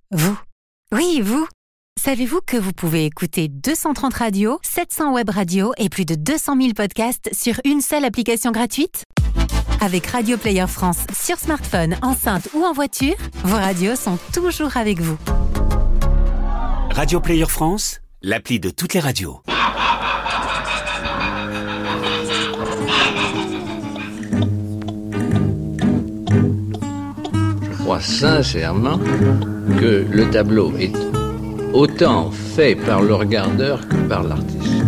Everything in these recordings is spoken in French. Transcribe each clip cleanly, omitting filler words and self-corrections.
Vous. Oui, vous. Savez-vous que vous pouvez écouter 230 radios, 700 web radios et plus de 200 000 podcasts sur une seule application gratuite ? Avec Radio Player France sur smartphone, enceinte ou en voiture, vos radios sont toujours avec vous. Radio Player France, l'appli de toutes les radios. Je crois sincèrement que le tableau est autant fait par le regardeur que par l'artiste.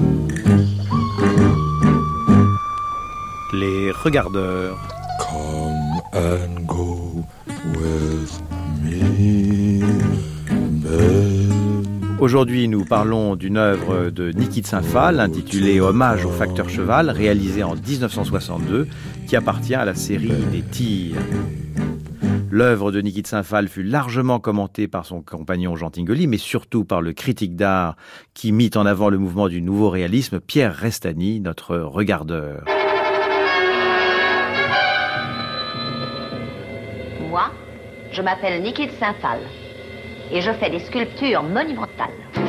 Les regardeurs. Come and go with me, babe. Aujourd'hui, nous parlons d'une œuvre de Niki de Saint-Phalle intitulée Hommage au facteur cheval, réalisée en 1962, qui appartient à la série des tirs. L'œuvre de Niki de Saint-Phalle fut largement commentée par son compagnon Jean Tinguely, mais surtout par le critique d'art qui mit en avant le mouvement du nouveau réalisme, Pierre Restany, notre regardeur. Moi, je m'appelle Niki de Saint-Phalle et je fais des sculptures monumentales.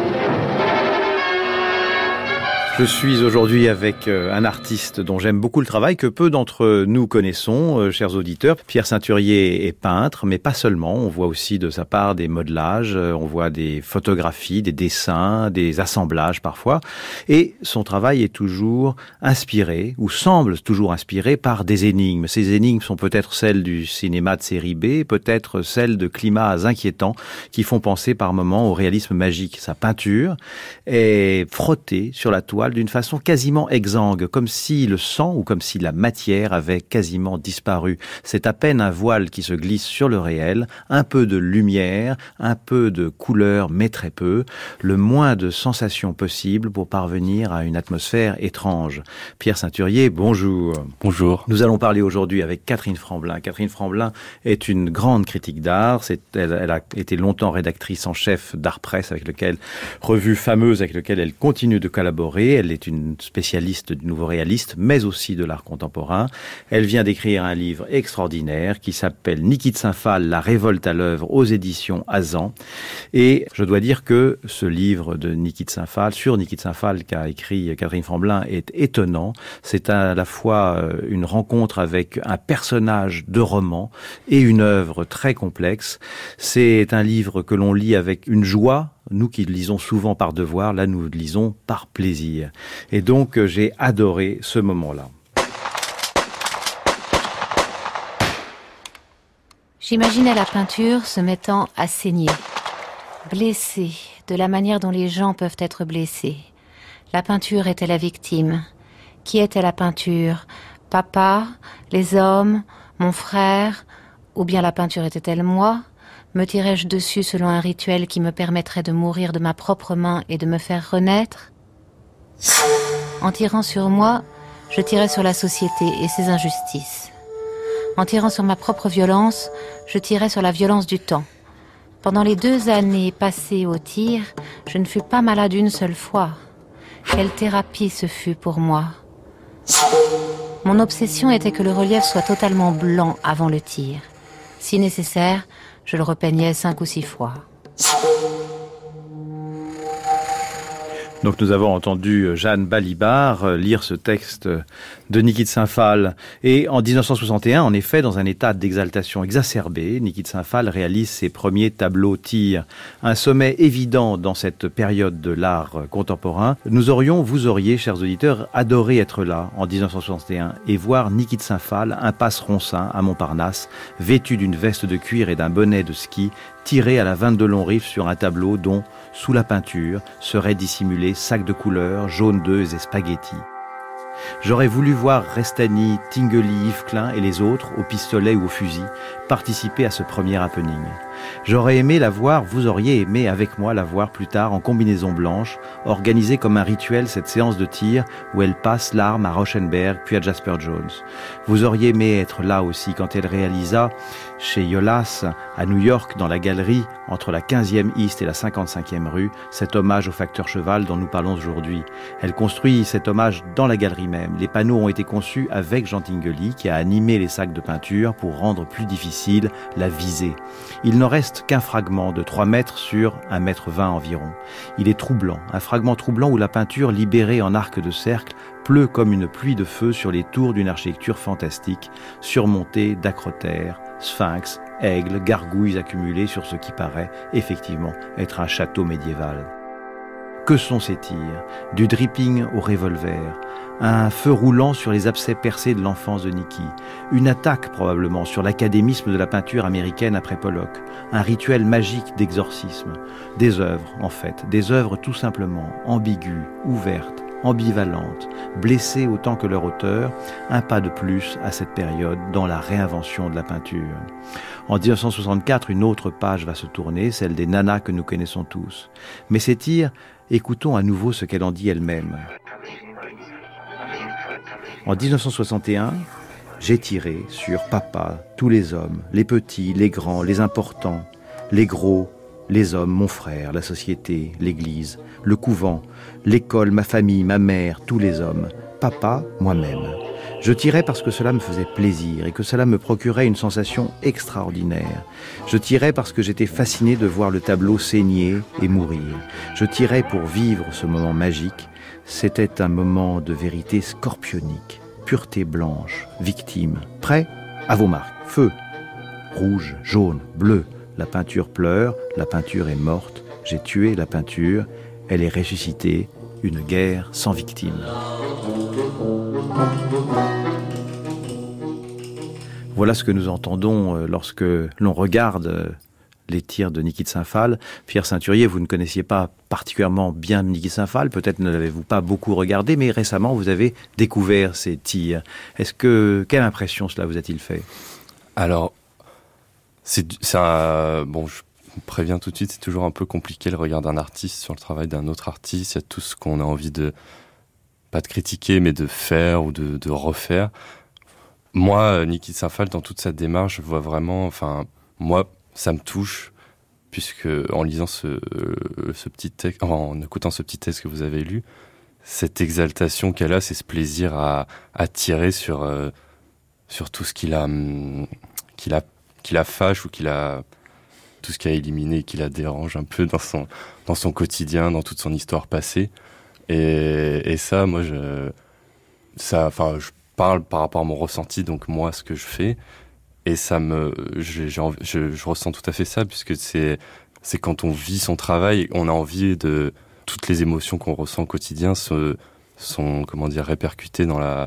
Je suis aujourd'hui avec un artiste dont j'aime beaucoup le travail, que peu d'entre nous connaissons, chers auditeurs. Pierre Sainturier est peintre, mais pas seulement. On voit aussi de sa part des modelages, on voit des photographies, des dessins, des assemblages parfois. Et son travail est toujours inspiré, ou semble toujours inspiré par des énigmes. Ces énigmes sont peut-être celles du cinéma de série B, peut-être celles de climats inquiétants qui font penser par moments au réalisme magique. Sa peinture est frottée sur la toile d'une façon quasiment exsangue, comme si le sang ou comme si la matière avait quasiment disparu. C'est à peine un voile qui se glisse sur le réel, un peu de lumière, un peu de couleur, mais très peu, le moins de sensations possibles pour parvenir à une atmosphère étrange. Pierre Sainturier, bonjour. Bonjour. Nous allons parler aujourd'hui avec Catherine Franblin. Catherine Franblin est une grande critique d'art. Elle a été longtemps rédactrice en chef d'Art Press, revue fameuse avec laquelle elle continue de collaborer. Elle est une spécialiste du nouveau réaliste, mais aussi de l'art contemporain. Elle vient d'écrire un livre extraordinaire qui s'appelle Niki de Saint-Phalle, la révolte à l'œuvre aux éditions Azan. Et je dois dire que ce livre de Niki de Saint-Phalle, sur Niki de Saint-Phalle qu'a écrit Catherine Franblin, est étonnant. C'est à la fois une rencontre avec un personnage de roman et une œuvre très complexe. C'est un livre que l'on lit avec une joie. Nous qui le lisons souvent par devoir, là nous le lisons par plaisir. Et donc j'ai adoré ce moment-là. J'imaginais la peinture se mettant à saigner, blessée de la manière dont les gens peuvent être blessés. La peinture était la victime. Qui était la peinture ? Papa, les hommes, mon frère, ou bien la peinture était-elle moi ? Me tirais-je dessus selon un rituel qui me permettrait de mourir de ma propre main et de me faire renaître ? En tirant sur moi, je tirais sur la société et ses injustices. En tirant sur ma propre violence, je tirais sur la violence du temps. Pendant les 2 années passées au tir, je ne fus pas malade une seule fois. Quelle thérapie ce fut pour moi. Mon obsession était que le relief soit totalement blanc avant le tir. Si nécessaire, je le repeignais 5 ou 6 fois. Donc nous avons entendu Jeanne Balibar lire ce texte de Niki de Saint-Phalle. Et en 1961, en effet, dans un état d'exaltation exacerbée, Niki de Saint-Phalle réalise ses premiers tableaux tirs. Un sommet évident dans cette période de l'art contemporain. Vous auriez, chers auditeurs, adoré être là en 1961 et voir Niki de Saint-Phalle, impasse Ronsin à Montparnasse, vêtu d'une veste de cuir et d'un bonnet de ski, tiré à la 22 long rive sur un tableau dont, sous la peinture, seraient dissimulés sacs de couleurs, jaune d'œufs et spaghettis. J'aurais voulu voir Restany, Tinguely, Yves Klein et les autres, au pistolet ou au fusil, participer à ce premier happening. J'aurais aimé la voir, vous auriez aimé avec moi la voir plus tard en combinaison blanche, organisée comme un rituel cette séance de tir où elle passe l'arme à Rauschenberg puis à Jasper Jones. Vous auriez aimé être là aussi quand elle réalisa chez Yolas, à New York, dans la galerie entre la 15e East et la 55e rue, cet hommage au facteur cheval dont nous parlons aujourd'hui. Elle construit cet hommage dans la galerie série même. Les panneaux ont été conçus avec Jean Tinguely, qui a animé les sacs de peinture pour rendre plus difficile la visée. Il n'en reste qu'un fragment de 3 mètres sur 1,20 mètre environ. Il est troublant, un fragment troublant où la peinture, libérée en arc de cercle, pleut comme une pluie de feu sur les tours d'une architecture fantastique, surmontée d'acrotères, sphinx, aigles, gargouilles accumulées sur ce qui paraît effectivement être un château médiéval. Que sont ces tirs? Du dripping au revolver, un feu roulant sur les abcès percés de l'enfance de Niki, une attaque probablement sur l'académisme de la peinture américaine après Pollock, un rituel magique d'exorcisme, des œuvres en fait, des œuvres tout simplement ambiguës, ouvertes, ambivalentes, blessées autant que leur auteur, un pas de plus à cette période dans la réinvention de la peinture. En 1964, une autre page va se tourner, celle des nanas que nous connaissons tous. Mais ces tirs, écoutons à nouveau ce qu'elle en dit elle-même. En 1961, j'ai tiré sur papa, tous les hommes, les petits, les grands, les importants, les gros, les hommes, mon frère, la société, l'église, le couvent, l'école, ma famille, ma mère, tous les hommes, papa, moi-même. Je tirais parce que cela me faisait plaisir et que cela me procurait une sensation extraordinaire. Je tirais parce que j'étais fasciné de voir le tableau saigner et mourir. Je tirais pour vivre ce moment magique. C'était un moment de vérité scorpionique, pureté blanche, victime. Prêt? À vos marques. Feu. Rouge, jaune, bleu. La peinture pleure, la peinture est morte. J'ai tué la peinture, elle est ressuscitée. Une guerre sans victime. Voilà ce que nous entendons lorsque l'on regarde les tirs de Niki de Saint-Phal. Pierre Ceinturier, vous ne connaissiez pas particulièrement bien Niki de Saint-Phal, peut-être ne l'avez-vous pas beaucoup regardé, mais récemment vous avez découvert ces tirs. Quelle impression cela vous a-t-il fait? Alors, je préviens tout de suite, c'est toujours un peu compliqué le regard d'un artiste sur le travail d'un autre artiste. Il y a tout ce qu'on a envie de, pas de critiquer, mais de faire ou de refaire. Moi, Niki de Saint-Phal, dans toute cette démarche, je vois vraiment, moi, ça me touche, puisque en lisant ce petit texte, en écoutant ce petit texte que vous avez lu, cette exaltation qu'elle a, c'est ce plaisir à tirer sur tout ce qui la fâche ou tout ce qui a éliminé, qui la dérange un peu dans son quotidien, dans toute son histoire passée. Et ça, moi, je parle par rapport à mon ressenti, donc moi, ce que je fais. Et ça je ressens tout à fait ça, puisque c'est quand on vit son travail, on a envie de toutes les émotions qu'on ressent au quotidien sont répercutées dans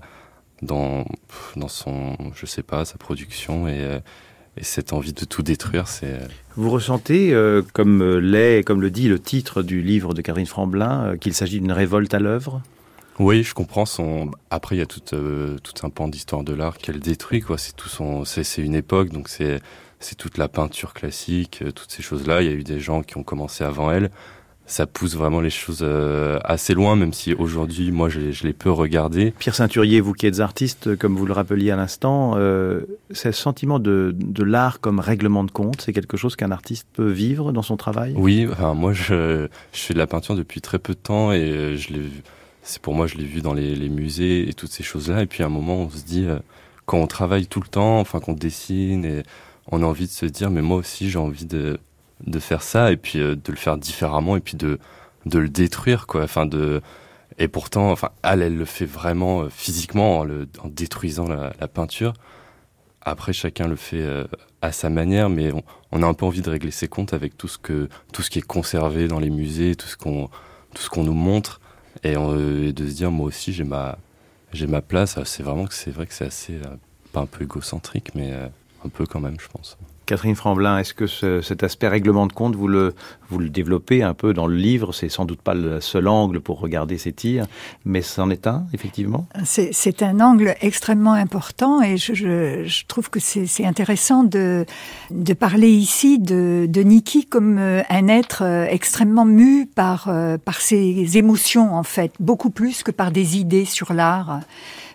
son, je sais pas, sa production et cette envie de tout détruire, c'est... Vous ressentez, comme le dit le titre du livre de Catherine Framblin, qu'il s'agit d'une révolte à l'œuvre? Oui, je comprends. Après, il y a tout un pan d'histoire de l'art qu'elle détruit, quoi. C'est une époque, donc c'est toute la peinture classique, toutes ces choses-là. Il y a eu des gens qui ont commencé avant elle. Ça pousse vraiment les choses assez loin, même si aujourd'hui, moi, je les peux regarder. Pierre Ceinturier, vous qui êtes artiste, comme vous le rappeliez à l'instant, c'est le sentiment de l'art comme règlement de compte, c'est quelque chose qu'un artiste peut vivre dans son travail? Oui, moi, je fais de la peinture depuis très peu de temps et je l'ai vu dans les musées et toutes ces choses-là. Et puis à un moment, on se dit, quand on travaille tout le temps, qu'on dessine, et on a envie de se dire, mais moi aussi, j'ai envie de faire ça, et puis de le faire différemment, et puis de le détruire, quoi. Et pourtant, elle le fait vraiment physiquement en détruisant la peinture. Après, chacun le fait à sa manière, mais on a un peu envie de régler ses comptes avec tout ce qui est conservé dans les musées, tout ce qu'on nous montre. Et de se dire, moi aussi, j'ai ma place. C'est vrai que c'est assez, pas un peu égocentrique, mais un peu quand même, je pense. Catherine Framblin, est-ce que cet aspect règlement de compte, vous le développez un peu dans le livre? C'est sans doute pas le seul angle pour regarder ces tirs, mais c'en est un, effectivement. C'est un angle extrêmement important, et je trouve que c'est intéressant de parler ici de Niki comme un être extrêmement mu par ses émotions, en fait, beaucoup plus que par des idées sur l'art.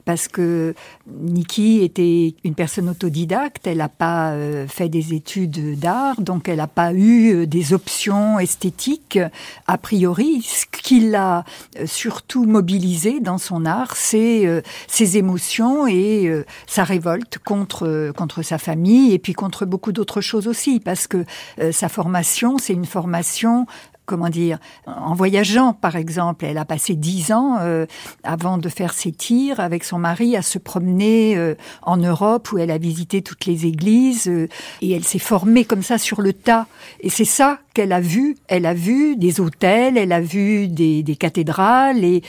parce que Niki était une personne autodidacte, elle n'a pas fait des études d'art, donc elle n'a pas eu des options esthétiques a priori. Ce qui l'a surtout mobilisée dans son art, c'est ses émotions et sa révolte contre sa famille et puis contre beaucoup d'autres choses aussi, parce que sa formation, c'est une formation, comment dire, en voyageant, par exemple. Elle a passé 10 ans avant de faire ses tirs avec son mari à se promener en Europe, où elle a visité toutes les églises et elle s'est formée comme ça sur le tas. Et c'est ça qu'elle a vu. Elle a vu des hôtels, elle a vu des cathédrales et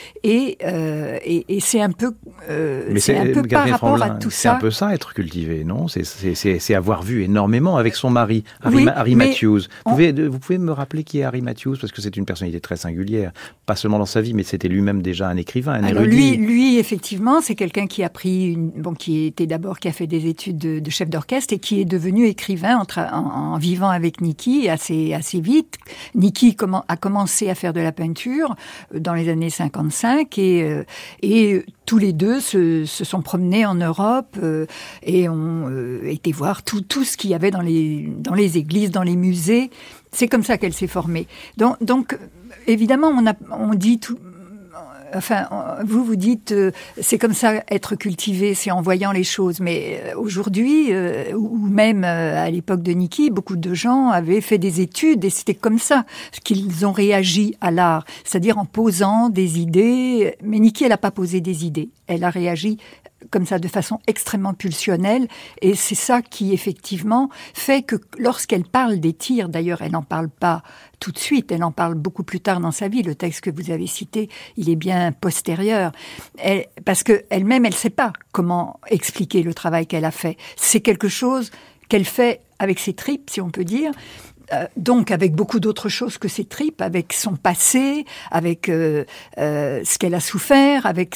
c'est un peu par rapport à tout ça. C'est un peu ça, être cultivé, non ? C'est avoir vu énormément avec son mari, Oui, Harry Matthews. Vous pouvez me rappeler qui est Harry Matthews, parce que c'est une personnalité très singulière, pas seulement dans sa vie, mais c'était lui-même déjà un écrivain, un érudit. Lui, effectivement, c'est quelqu'un qui a qui a fait des études de chef d'orchestre et qui est devenu écrivain en vivant avec Niki assez vite. Niki a commencé à faire de la peinture dans les années 55 et tous les deux se sont promenés en Europe et ont été voir tout ce qu'il y avait dans les églises, dans les musées. C'est comme ça qu'elle s'est formée. Donc évidemment, on dit tout. Enfin, vous dites, c'est comme ça être cultivé, c'est en voyant les choses. Mais aujourd'hui, ou même à l'époque de Niki, beaucoup de gens avaient fait des études et c'était comme ça qu'ils ont réagi à l'art. C'est-à-dire en posant des idées. Mais Niki, elle n'a pas posé des idées. Elle a réagi comme ça de façon extrêmement pulsionnelle, et c'est ça qui effectivement fait que lorsqu'elle parle des tirs, d'ailleurs elle n'en parle pas tout de suite, elle en parle beaucoup plus tard dans sa vie, le texte que vous avez cité, il est bien postérieur, parce qu'elle-même elle ne sait pas comment expliquer le travail qu'elle a fait, c'est quelque chose qu'elle fait avec ses tripes, si on peut dire, donc avec beaucoup d'autres choses que ses tripes, avec son passé, avec ce qu'elle a souffert, avec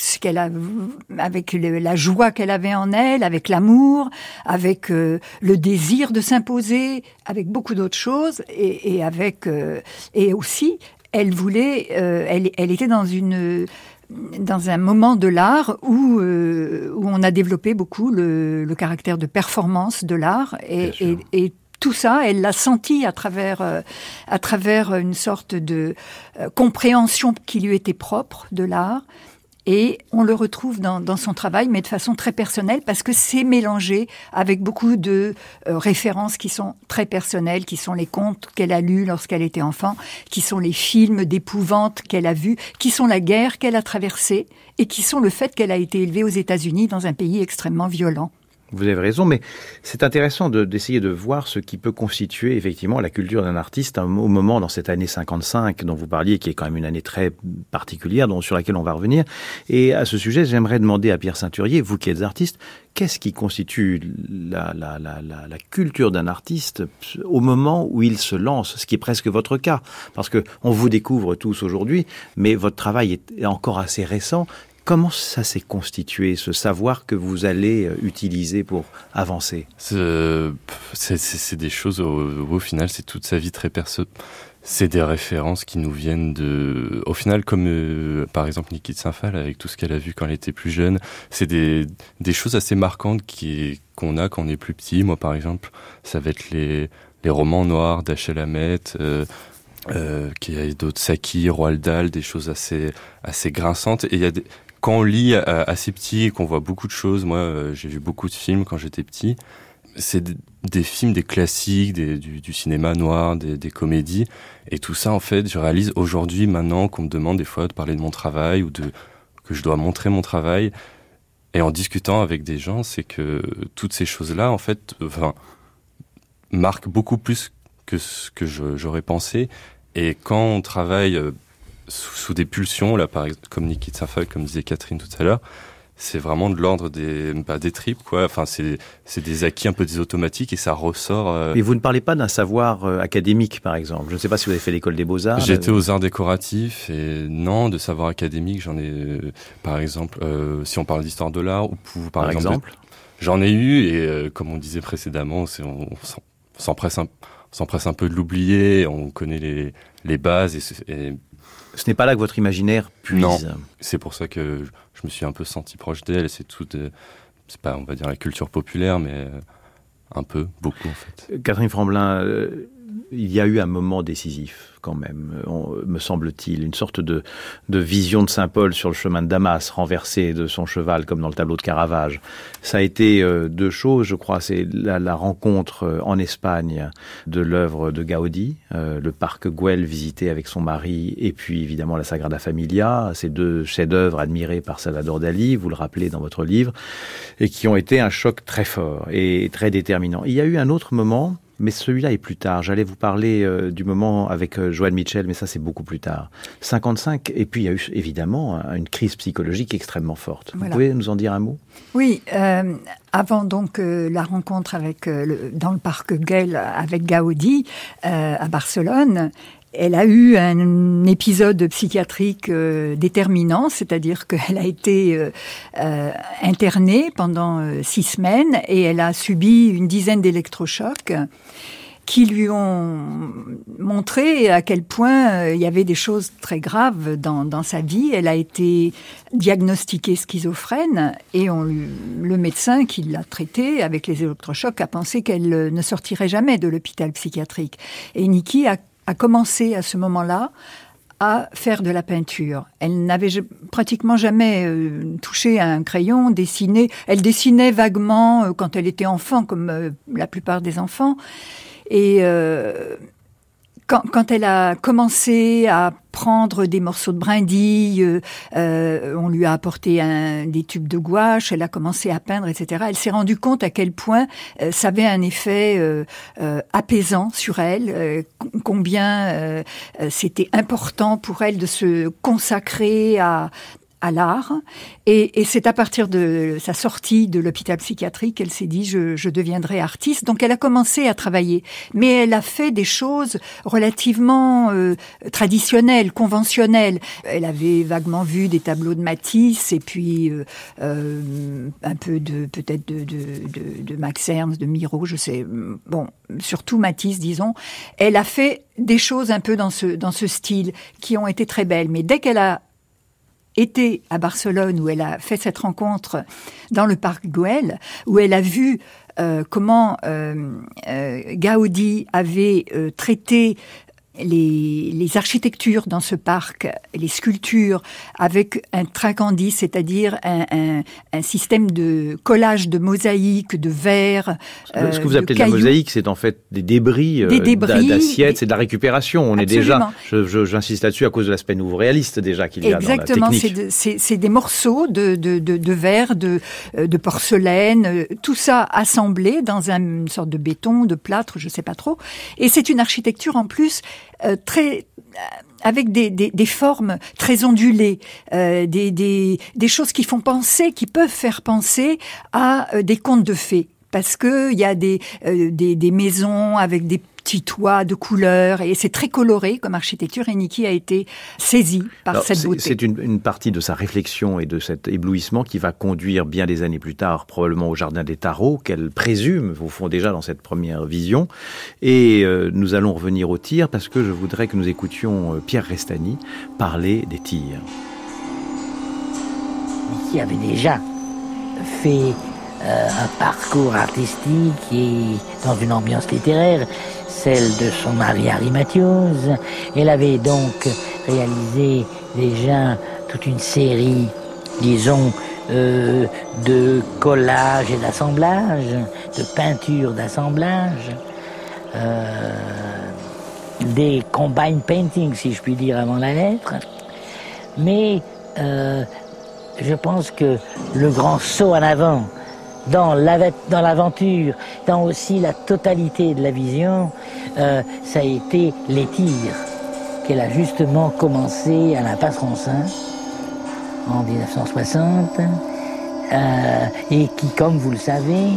la joie qu'elle avait en elle, avec l'amour, avec le désir de s'imposer, avec beaucoup d'autres choses, et aussi elle voulait, elle était dans un moment de l'art où on a développé beaucoup le caractère de performance de l'art et tout ça, elle l'a senti à travers une sorte de compréhension qui lui était propre de l'art. Et on le retrouve dans son travail, mais de façon très personnelle, parce que c'est mélangé avec beaucoup de références qui sont très personnelles, qui sont les contes qu'elle a lus lorsqu'elle était enfant, qui sont les films d'épouvante qu'elle a vus, qui sont la guerre qu'elle a traversée, et qui sont le fait qu'elle a été élevée aux États-Unis dans un pays extrêmement violent. Vous avez raison, mais c'est intéressant d'essayer de voir ce qui peut constituer effectivement la culture d'un artiste au moment dans cette année 55 dont vous parliez, qui est quand même une année très particulière, sur laquelle on va revenir. Et à ce sujet, j'aimerais demander à Pierre Sainturier, vous qui êtes artiste, qu'est-ce qui constitue la culture d'un artiste au moment où il se lance, ce qui est presque votre cas, parce que on vous découvre tous aujourd'hui, mais votre travail est encore assez récent. Comment ça s'est constitué, ce savoir que vous allez utiliser pour avancer ? C'est des choses, au final, c'est toute sa vie très personnelle. C'est des références qui nous viennent au final, comme par exemple Niki de Saint-Phal, avec tout ce qu'elle a vu quand elle était plus jeune. C'est des choses assez marquantes qu'on a quand on est plus petit. Moi, par exemple, ça va être les romans noirs d'Achel Hammett, qu'il y a d'autres, Saki, Roald Dahl, des choses assez grinçantes. Et il y a quand on lit assez petit et qu'on voit beaucoup de choses, moi j'ai vu beaucoup de films quand j'étais petit, c'est des films, des classiques, du cinéma noir, des comédies, et tout ça en fait je réalise aujourd'hui, maintenant qu'on me demande des fois de parler de mon travail ou que je dois montrer mon travail, et en discutant avec des gens, c'est que toutes ces choses-là en fait marquent beaucoup plus que ce que j'aurais pensé, et quand on travaille sous des pulsions, là, par exemple, comme Niki de Saint-Phal, comme disait Catherine tout à l'heure, c'est vraiment de l'ordre des tripes, quoi. Enfin, c'est des acquis un peu des automatiques et ça ressort. Mais vous ne parlez pas d'un savoir académique, par exemple. Je ne sais pas si vous avez fait l'école des Beaux-Arts. J'étais aux arts décoratifs et non, de savoir académique, j'en ai, par exemple, si on parle d'histoire de l'art, ou par exemple, j'en ai eu et comme on disait précédemment, on s'empresse un peu de l'oublier, on connaît les bases et Ce n'est pas là que votre imaginaire puise. Non, c'est pour ça que je me suis un peu senti proche d'elle. C'est pas, on va dire, la culture populaire, mais un peu, beaucoup en fait. Catherine Framblin, il y a eu un moment décisif quand même, me semble-t-il, une sorte de vision de Saint Paul sur le chemin de Damas, renversé de son cheval comme dans le tableau de Caravage. Ça a été deux choses, je crois, c'est la rencontre en Espagne de l'œuvre de Gaudi, le parc Güell visité avec son mari, et puis évidemment la Sagrada Familia, ces deux chefs-d'œuvre admirés par Salvador Dali, vous le rappelez dans votre livre, et qui ont été un choc très fort et très déterminant. Il y a eu un autre moment, mais celui-là est plus tard. J'allais vous parler du moment avec Joan Mitchell, mais ça c'est beaucoup plus tard. 55, et puis il y a eu évidemment une crise psychologique extrêmement forte. Voilà. Vous pouvez nous en dire un mot ? Oui, avant donc la rencontre avec dans le parc Güell avec Gaudi à Barcelone, elle a eu un épisode psychiatrique déterminant, c'est-à-dire qu'elle a été internée pendant 6 semaines et elle a subi une dizaine d'électrochocs qui lui ont montré à quel point il y avait des choses très graves dans sa vie. Elle a été diagnostiquée schizophrène et le médecin qui l'a traitée avec les électrochocs a pensé qu'elle ne sortirait jamais de l'hôpital psychiatrique. Et Niki a commencé à ce moment-là à faire de la peinture. Elle n'avait pratiquement jamais touché à un crayon, dessiné. Elle dessinait vaguement quand elle était enfant, comme la plupart des enfants. Et quand elle a commencé à prendre des morceaux de brindilles, on lui a apporté des tubes de gouache, elle a commencé à peindre, etc. Elle s'est rendue compte à quel point ça avait un effet apaisant sur elle, combien c'était important pour elle de se consacrer à l'art. Et c'est à partir de sa sortie de l'hôpital psychiatrique qu'elle s'est dit je deviendrai artiste. Donc elle a commencé à travailler, mais elle a fait des choses relativement traditionnelles, conventionnelles. Elle avait vaguement vu des tableaux de Matisse et puis un peu peut-être de Max Ernst, de Miro, je sais. Bon, surtout Matisse, disons. Elle a fait des choses un peu dans ce style qui ont été très belles. Mais dès qu'elle a été à Barcelone, où elle a fait cette rencontre dans le parc Güell, où elle a vu comment Gaudi avait traité les architectures dans ce parc, les sculptures, avec un tracandis, c'est-à-dire un système de collage de mosaïques, de verres, ce que vous appelez de la mosaïque, c'est en fait des débris d'assiettes, c'est de la récupération. On Absolument. est déjà, j'insiste là-dessus à cause de l'aspect nouveau réaliste déjà qu'il y a Exactement, dans la technique. c'est des morceaux de verre, de porcelaine, tout ça assemblé dans une sorte de béton, de plâtre, je sais pas trop. Et c'est une architecture en plus avec des formes très ondulées, des choses qui peuvent faire penser à des contes de fées, parce que il y a des maisons avec des petits toits de couleurs et c'est très coloré comme architecture. Et Niki a été saisie par cette beauté. C'est une partie de sa réflexion et de cet éblouissement qui va conduire bien des années plus tard probablement au Jardin des Tarots, qu'elle présume au fond déjà dans cette première vision. Et nous allons revenir aux tirs parce que je voudrais que nous écoutions Pierre Restany parler des tirs. Niki avait déjà fait un parcours artistique et dans une ambiance littéraire, celle de son mari Harry Matthews. Elle avait donc réalisé déjà toute une série, disons, de collages et d'assemblage, de peintures d'assemblage, des combine paintings, si je puis dire, avant la lettre. Mais je pense que le grand saut en avant dans l'aventure, dans aussi la totalité de la vision, ça a été les tirs qu'elle a justement commencé à l'impasse Ronsin en 1960 et qui, comme vous le savez,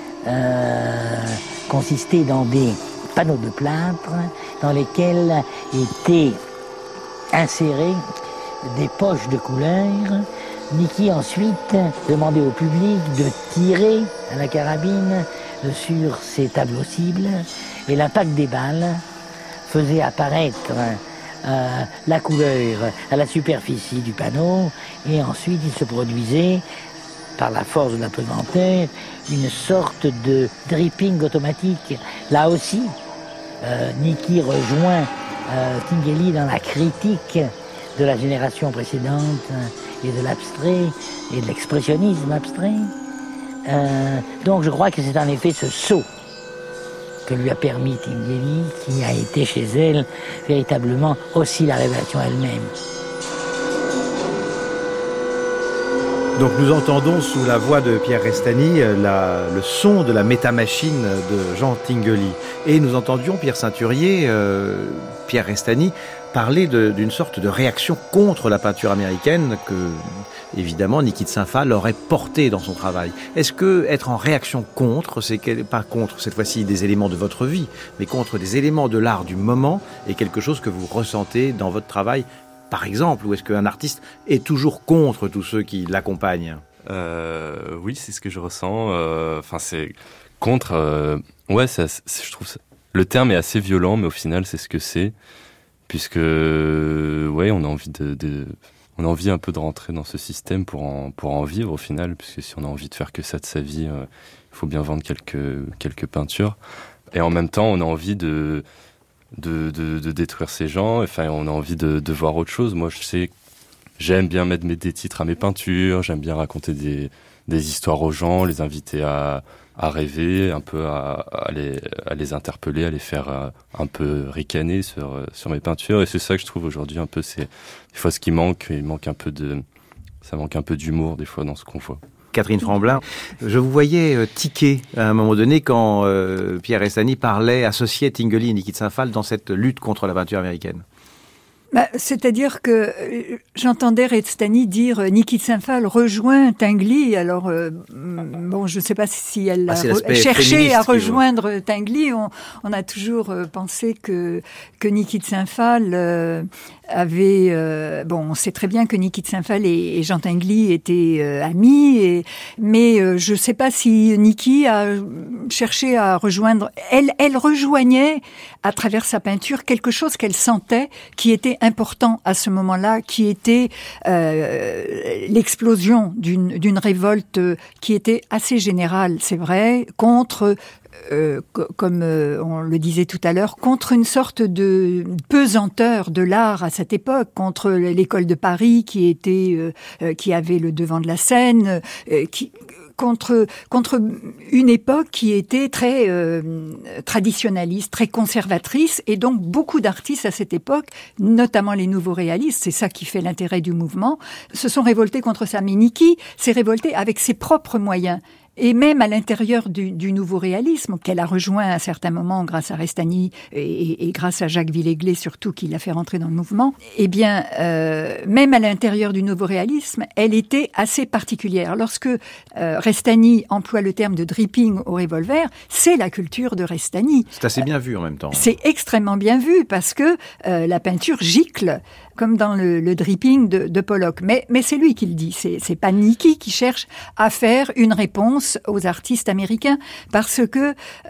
consistait dans des panneaux de plâtre dans lesquels étaient insérées des poches de couleurs. Niki ensuite demandait au public de tirer à la carabine sur ces tableaux cibles et l'impact des balles faisait apparaître la couleur à la superficie du panneau, et ensuite il se produisait, par la force de la pesanteur, une sorte de dripping automatique. Là aussi, Niki rejoint Tinguely dans la critique de la génération précédente et de l'abstrait et de l'expressionnisme abstrait. Donc je crois que c'est en effet ce saut que lui a permis Tinguely qui a été chez elle véritablement aussi la révélation elle-même. Donc nous entendons sous la voix de Pierre Restany le son de la métamachine de Jean Tinguely. Et nous entendions Pierre Ceinturier, Pierre Restany, parler d'une sorte de réaction contre la peinture américaine que, évidemment, Niki de Saint-Phal aurait portée dans son travail. Est-ce que être en réaction contre, c'est pas contre cette fois-ci des éléments de votre vie, mais contre des éléments de l'art du moment, est quelque chose que vous ressentez dans votre travail, par exemple, ou est-ce qu'un artiste est toujours contre tous ceux qui l'accompagnent ? Oui, c'est ce que je ressens. Enfin, c'est contre. Ouais, je trouve ça. Le terme est assez violent, mais au final, c'est ce que c'est, puisque ouais, on a envie on a envie un peu de rentrer dans ce système pour en vivre au final, puisque si on a envie de faire que ça de sa vie, il faut bien vendre quelques peintures. Et en même temps, on a envie de détruire ces gens. Enfin, on a envie de voir autre chose. Moi, j'aime bien mettre des titres à mes peintures. J'aime bien raconter des histoires aux gens, les inviter à rêver, un peu à les interpeller, à les faire un peu ricaner sur mes peintures. Et c'est ça que je trouve aujourd'hui un peu, c'est des fois ce qui manque. Ça manque un peu d'humour des fois dans ce qu'on voit. Catherine Franblin, je vous voyais tiquer à un moment donné quand Pierre Restany associait Tinguely et Niki de Saint-Phal dans cette lutte contre la peinture américaine. C'est-à-dire que j'entendais Restany dire Niki de Saint-Phal rejoint Tinguely. Alors, bon, je ne sais pas si elle a cherché à rejoindre Tinguely. On a toujours pensé que Niki de Saint-Phal avait... on sait très bien que Niki de Saint-Phal et Jean Tinguely étaient amis, mais je ne sais pas si Niki a cherché à rejoindre... Elle rejoignait, à travers sa peinture, quelque chose qu'elle sentait qui était important à ce moment-là, qui était l'explosion d'une révolte qui était assez générale, c'est vrai, contre... comme on le disait tout à l'heure, contre une sorte de pesanteur de l'art à cette époque, contre l'école de Paris qui avait le devant de la scène, contre une époque qui était très traditionnaliste, très conservatrice, et donc beaucoup d'artistes à cette époque, notamment les nouveaux réalistes, c'est ça qui fait l'intérêt du mouvement, se sont révoltés contre ça. Mais Niki s'est révoltée avec ses propres moyens. Et même à l'intérieur du nouveau réalisme, qu'elle a rejoint à un certain moment grâce à Restany et grâce à Jacques Villéglet surtout, qui l'a fait rentrer dans le mouvement, eh bien, même à l'intérieur du nouveau réalisme, elle était assez particulière. Lorsque Restany emploie le terme de dripping au revolver, c'est la culture de Restany. C'est assez bien vu en même temps. C'est extrêmement bien vu parce que la peinture gicle, comme dans le dripping de Pollock. Mais c'est lui qui le dit. C'est pas Niki qui cherche à faire une réponse aux artistes américains parce que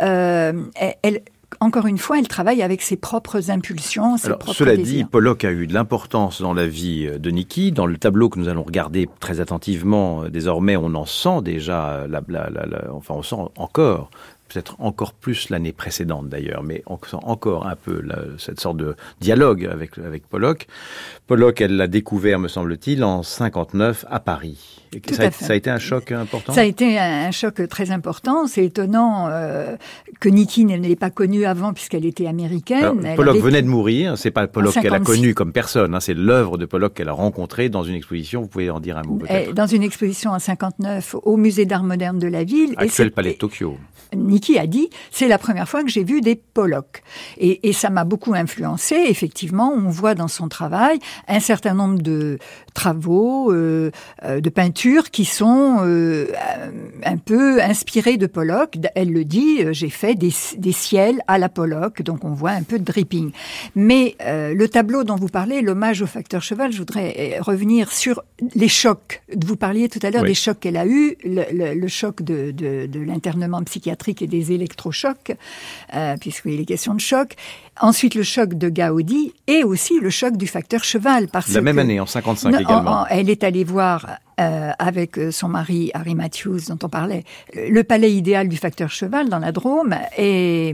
encore une fois, elle travaille avec ses propres impulsions, ses propres cela désirs. dit, Pollock a eu de l'importance dans la vie de Niki. Dans le tableau que nous allons regarder très attentivement, désormais, on en sent déjà, on sent encore, peut-être encore plus l'année précédente d'ailleurs, mais on sent encore un peu cette sorte de dialogue avec Pollock. Pollock, elle l'a découvert, me semble-t-il, en 59 à Paris. Ça a été un choc important ? Ça a été un choc très important. C'est étonnant que Niki ne l'ait pas connue avant puisqu'elle était américaine. Alors, Pollock venait de mourir. C'est pas Pollock qu'elle a connu comme personne. C'est l'œuvre de Pollock qu'elle a rencontrée dans une exposition. Vous pouvez en dire un mot peut-être. Dans une exposition en 59 au Musée d'art moderne de la ville. Actuel Palais de Tokyo. Niki a dit, c'est la première fois que j'ai vu des Pollock. Et ça m'a beaucoup influencé. Effectivement, on voit dans son travail un certain nombre de travaux, de peintures qui sont un peu inspirés de Pollock. Elle le dit, j'ai fait des ciels à la Pollock, donc on voit un peu de dripping. Mais le tableau dont vous parlez, l'hommage au facteur cheval, je voudrais revenir sur les chocs. Vous parliez tout à l'heure des chocs qu'elle a eus, le choc de l'internement psychiatrique c'est des électrochocs, puisqu'il est question de choc. Ensuite, le choc de Gaudi et aussi le choc du facteur cheval. La même année, en 55 également. Elle est allée voir, avec son mari Harry Matthews, dont on parlait, le palais idéal du facteur cheval dans la Drôme, et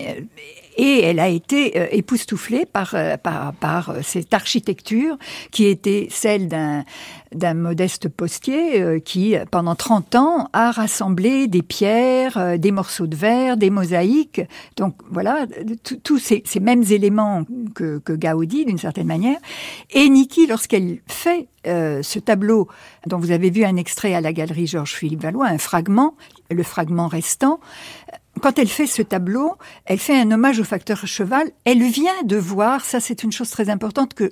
elle a été époustouflée par cette architecture qui était celle d'un modeste postier qui, pendant 30 ans, a rassemblé des pierres, des morceaux de verre, des mosaïques. Donc voilà, tous ces mêmes éléments que Gaudi, d'une certaine manière. Et Niki, lorsqu'elle fait ce tableau dont vous avez vu un extrait à la galerie Georges-Philippe Valois, un fragment, le fragment restant, quand elle fait ce tableau, elle fait un hommage au facteur cheval. Elle vient de voir, ça c'est une chose très importante que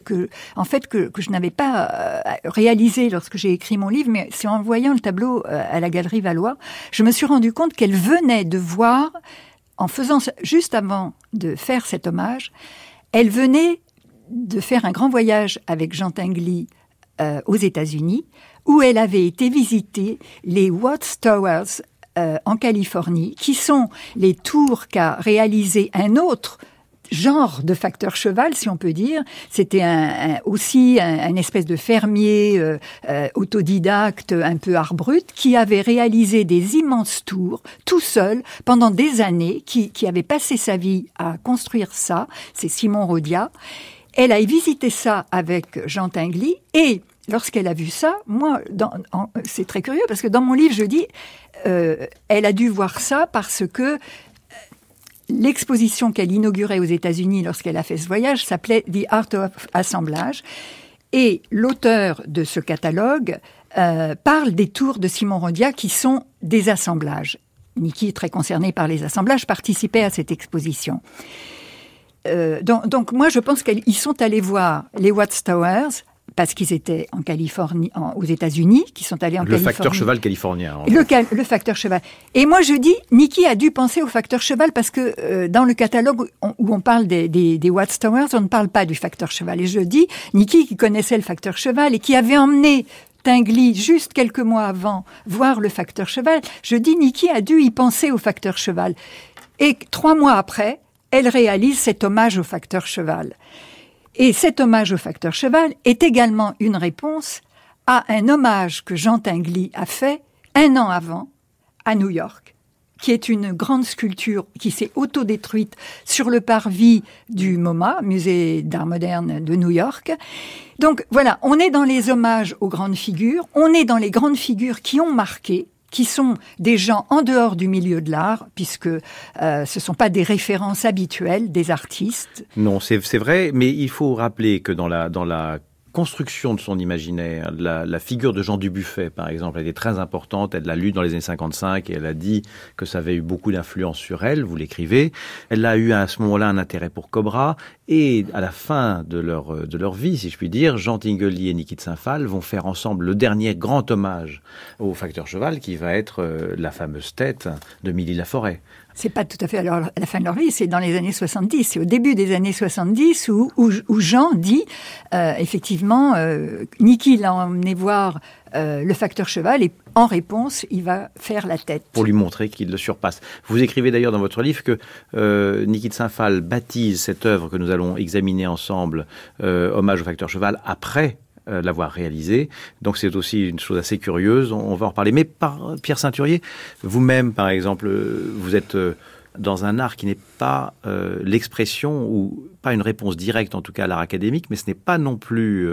je n'avais pas réalisé lorsque j'ai écrit mon livre, mais c'est en voyant le tableau à la galerie Valois, je me suis rendu compte qu'elle venait de voir, en faisant juste avant de faire cet hommage, elle venait de faire un grand voyage avec Jean Tinguely aux États-Unis, où elle avait été visiter les Watts Towers en Californie, qui sont les tours qu'a réalisé un autre genre de facteur cheval, si on peut dire. C'était aussi un espèce de fermier autodidacte, un peu art brut, qui avait réalisé des immenses tours, tout seul, pendant des années, qui avait passé sa vie à construire ça. C'est Simon Rodia. Elle a visité ça avec Jean Tinguely, et lorsqu'elle a vu ça, moi, c'est très curieux, parce que dans mon livre, je dis, elle a dû voir ça parce que l'exposition qu'elle inaugurait aux États-Unis lorsqu'elle a fait ce voyage s'appelait The Art of Assemblage. Et l'auteur de ce catalogue parle des tours de Simon Rodia qui sont des assemblages. Niki, très concernée par les assemblages, participait à cette exposition. Donc moi, je pense qu'ils sont allés voir les Watts Towers parce qu'ils étaient en Californie, aux États-Unis, qui sont allés en Californie. Le facteur cheval californien. Le facteur cheval. Et moi, je dis, Niki a dû penser au facteur cheval parce que dans le catalogue où on parle des Watts Towers, on ne parle pas du facteur cheval. Et je dis, Niki, qui connaissait le facteur cheval et qui avait emmené Tinguely, juste quelques mois avant, voir le facteur cheval, je dis, Niki a dû y penser au facteur cheval. Et 3 mois après, elle réalise cet hommage au facteur cheval. Et cet hommage au facteur cheval est également une réponse à un hommage que Jean Tinguely a fait 1 an avant à New York, qui est une grande sculpture qui s'est autodétruite sur le parvis du MoMA, Musée d'Art Moderne de New York. Donc voilà, on est dans les hommages aux grandes figures, on est dans les grandes figures qui ont marqué, qui sont des gens en dehors du milieu de l'art, puisque ce sont pas des références habituelles des artistes. Non, c'est vrai, mais il faut rappeler que dans la construction de son imaginaire, la figure de Jean Dubuffet, par exemple, elle est très importante. Elle l'a lu dans les années 55 et elle a dit que ça avait eu beaucoup d'influence sur elle. Vous l'écrivez. Elle a eu à ce moment-là un intérêt pour Cobra. Et à la fin de leur vie, si je puis dire, Jean Tinguely et Niki de Saint-Phal vont faire ensemble le dernier grand hommage au facteur cheval, qui va être la fameuse tête de Milly Laforêt. C'est pas tout à fait à la fin de leur vie, c'est dans les années 70. C'est au début des années 70 où Jean dit, effectivement, Niki l'a emmené voir le facteur cheval et en réponse, il va faire la tête. Pour lui montrer qu'il le surpasse. Vous écrivez d'ailleurs dans votre livre que Niki de Saint-Phal baptise cette œuvre que nous allons examiner ensemble, Hommage au facteur cheval, après l'avoir réalisé. Donc c'est aussi une chose assez curieuse, on va en reparler. Mais Pierre Ceinturier, vous-même par exemple, vous êtes dans un art qui n'est pas l'expression ou pas une réponse directe en tout cas à l'art académique, mais ce n'est pas non plus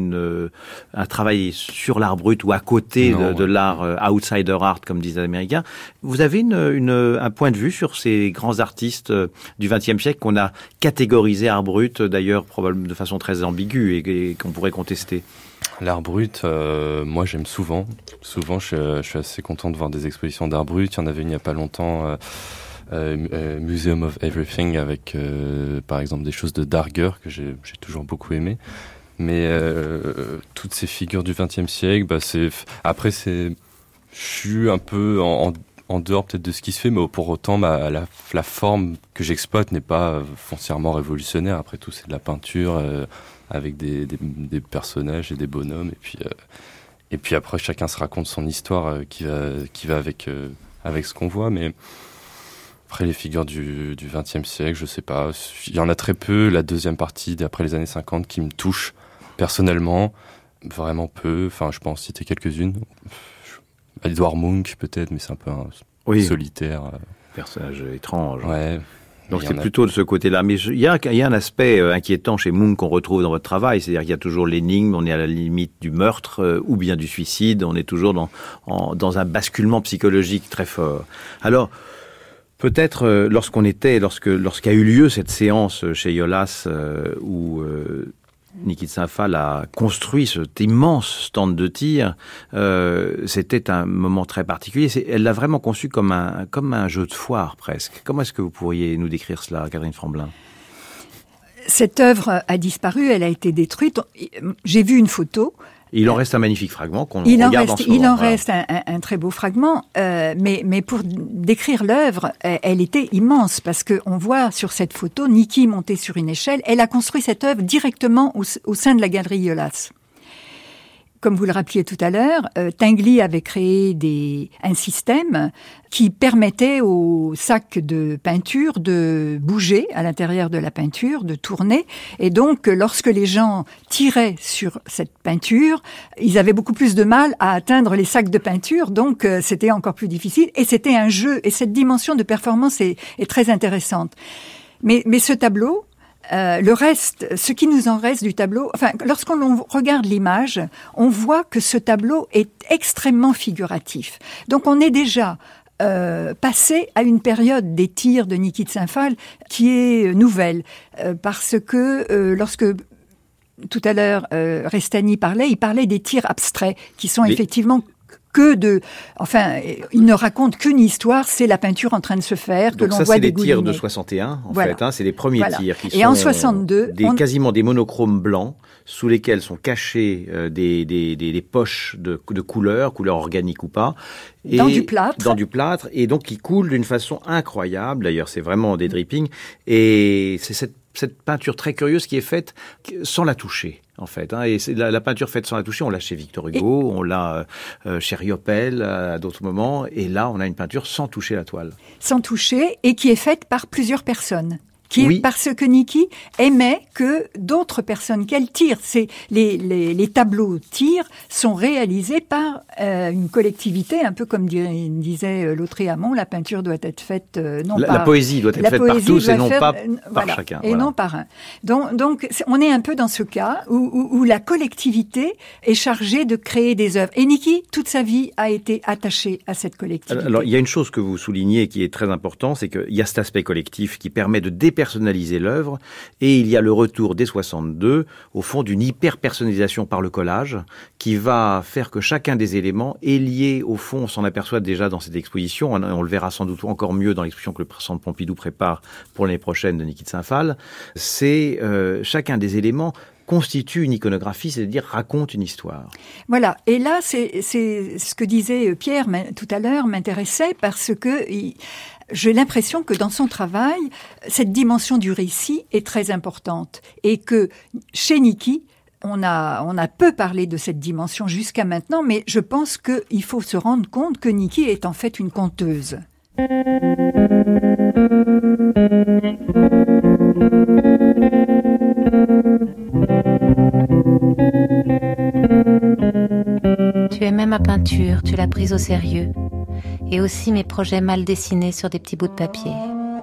un travail sur l'art brut ou à côté de l'art outsider art comme disent les Américains. Vous avez un point de vue sur ces grands artistes du XXe siècle qu'on a catégorisé art brut, d'ailleurs probablement de façon très ambiguë et qu'on pourrait contester. L'art brut, moi j'aime souvent. Souvent je suis assez content de voir des expositions d'art brut. Il y en avait une il n'y a pas longtemps. Museum of Everything avec par exemple des choses de Darger que j'ai toujours beaucoup aimé, mais toutes ces figures du XXe siècle, je suis un peu en dehors peut-être de ce qui se fait, mais pour autant la forme que j'exploite n'est pas foncièrement révolutionnaire. Après tout, c'est de la peinture avec des personnages et des bonhommes, et puis après chacun se raconte son histoire qui va avec ce qu'on voit, mais Après, les figures du XXe siècle, je sais pas. Il y en a très peu. La deuxième partie, d'après les années 50, qui me touche personnellement. Vraiment peu. Enfin, je peux en citer quelques-unes. Edvard Munch, peut-être, mais c'est un peu solitaire. Personnage étrange. Ouais. Donc c'est plutôt de ce côté-là. Mais il y a un aspect inquiétant chez Munch qu'on retrouve dans votre travail, c'est-à-dire qu'il y a toujours l'énigme, on est à la limite du meurtre ou bien du suicide, on est toujours dans un basculement psychologique très fort. Alors, peut-être lorsqu'a eu lieu cette séance chez Yolas où Niki de Saint-Phal a construit cet immense stand de tir, c'était un moment très particulier. Elle l'a vraiment conçu comme un jeu de foire presque. Comment est-ce que vous pourriez nous décrire cela, Catherine Franblin ? Cette œuvre a disparu, elle a été détruite. J'ai vu une photo. Il en reste un magnifique fragment qu'on regarde en ce moment. Il en reste un très beau fragment, mais pour décrire l'œuvre, elle était immense parce que on voit sur cette photo Niki montée sur une échelle. Elle a construit cette œuvre directement au sein de la galerie Yolas. Comme vous le rappeliez tout à l'heure, Tinguely avait créé un système qui permettait aux sacs de peinture de bouger à l'intérieur de la peinture, de tourner. Et donc, lorsque les gens tiraient sur cette peinture, ils avaient beaucoup plus de mal à atteindre les sacs de peinture. Donc, c'était encore plus difficile. Et c'était un jeu. Et cette dimension de performance est très intéressante. Mais ce tableau, le reste, ce qui nous en reste du tableau, enfin, lorsqu'on regarde l'image, on voit que ce tableau est extrêmement figuratif. Donc, on est déjà passé à une période des tirs de Niki de Saint-Phal qui est nouvelle, parce que lorsque tout à l'heure Restani il parlait des tirs abstraits qui sont effectivement il ne raconte qu'une histoire, c'est la peinture en train de se faire, que l'on voit dégouiner. Donc ça, c'est les tirs de 61, en fait, c'est les premiers tirs qui sont en 62, quasiment des monochromes blancs, sous lesquels sont cachés des poches de couleur organique ou pas. Dans du plâtre. Et donc qui coulent d'une façon incroyable, d'ailleurs c'est vraiment des drippings, et c'est cette peinture très curieuse qui est faite sans la toucher, en fait. Et c'est la peinture faite sans la toucher, on l'a chez Victor Hugo, on l'a chez Riopelle à d'autres moments, et là on a une peinture sans toucher la toile. Sans toucher, et qui est faite par plusieurs personnes. Parce que Niki aimait que d'autres personnes qu'elle tire. Les tableaux tir sont réalisés par une collectivité, un peu comme disait Lautréamont, la peinture doit être faite la poésie doit être faite par tous et non pas par chacun. Et non par un. Donc on est un peu dans ce cas où la collectivité est chargée de créer des œuvres. Et Niki, toute sa vie, a été attachée à cette collectivité. Alors il y a une chose que vous soulignez qui est très important, c'est qu'il y a cet aspect collectif qui permet de dépersonnaliser l'œuvre, et il y a le retour dès 62, au fond, d'une hyper-personnalisation par le collage, qui va faire que chacun des éléments est lié, au fond, on s'en aperçoit déjà dans cette exposition, on le verra sans doute encore mieux dans l'exposition que le Centre Pompidou prépare pour l'année prochaine de Niki de Saint-Phal, c'est chacun des éléments constitue une iconographie, c'est-à-dire raconte une histoire. Voilà, et là, c'est ce que disait Pierre tout à l'heure m'intéressait parce que j'ai l'impression que dans son travail, cette dimension du récit est très importante et que chez Niki, on a peu parlé de cette dimension jusqu'à maintenant, mais je pense qu'il faut se rendre compte que Niki est en fait une conteuse. Tu aimais ma peinture, tu l'as prise au sérieux. Et aussi mes projets mal dessinés sur des petits bouts de papier.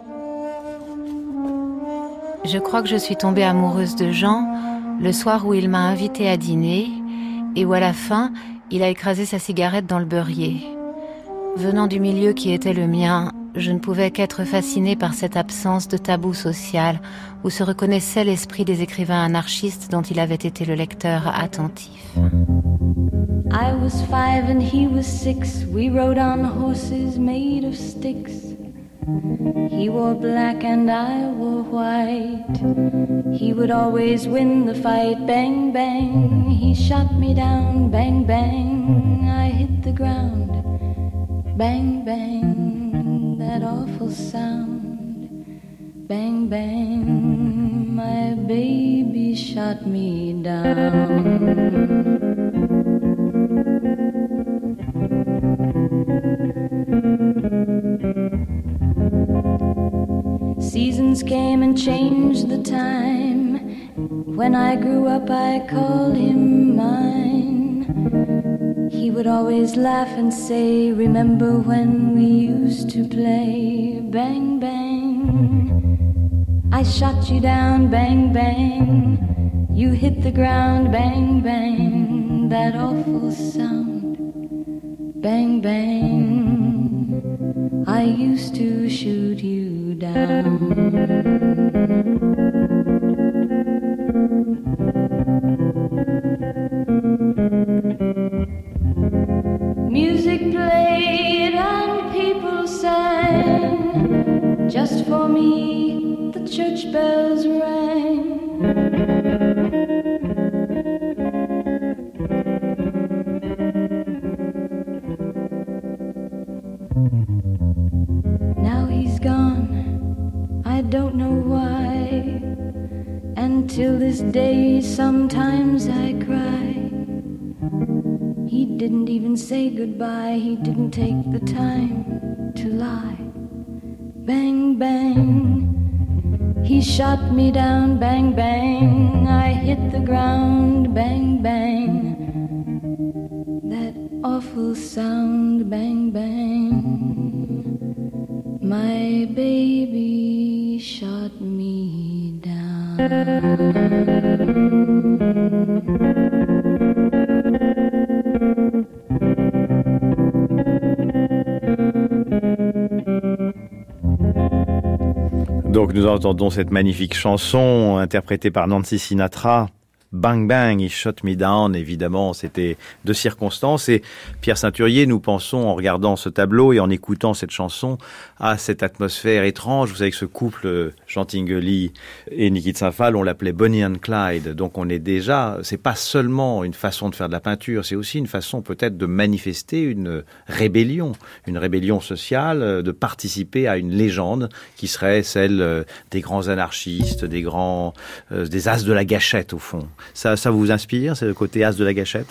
Je crois que je suis tombée amoureuse de Jean le soir où il m'a invitée à dîner et où à la fin, il a écrasé sa cigarette dans le beurrier. Venant du milieu qui était le mien, je ne pouvais qu'être fascinée par cette absence de tabou social où se reconnaissait l'esprit des écrivains anarchistes dont il avait été le lecteur attentif. I was 5 and he was 6. We rode on horses made of sticks. He wore black and I wore white. He would always win the fight. Bang, bang, he shot me down. Bang, bang, I hit the ground. Bang, bang, that awful sound. Bang, bang, my baby shot me down. machines came and changed the time. When I grew up, I called him mine. He would always laugh and say, remember when we used to play bang, bang. I shot you down, bang, bang. You hit the ground, bang, bang. That awful sound, bang, bang. I used to shoot you down. Music played and people sang. Just for me, the church bells rang. Now he's gone, I don't know why. And till this day, sometimes I cry. He didn't even say goodbye, he didn't take the time to lie. Bang, bang, he shot me down, bang, bang. I hit the ground, bang, bang. That awful sound, bang, bang. My baby shot me down. Donc nous entendons cette magnifique chanson interprétée par Nancy Sinatra. Bang Bang, He Shot Me Down, évidemment, c'était de circonstance. Et Pierre Saint-Turier, nous pensons, en regardant ce tableau et en écoutant cette chanson, à cette atmosphère étrange. Vous savez que ce couple, Jean Tinguely et Niki de Saint-Phalle, on l'appelait Bonnie and Clyde. Donc on est déjà, c'est pas seulement une façon de faire de la peinture, c'est aussi une façon peut-être de manifester une rébellion sociale, de participer à une légende qui serait celle des grands anarchistes, des as de la gâchette au fond. Ça vous inspire, c'est le côté as de la gâchette?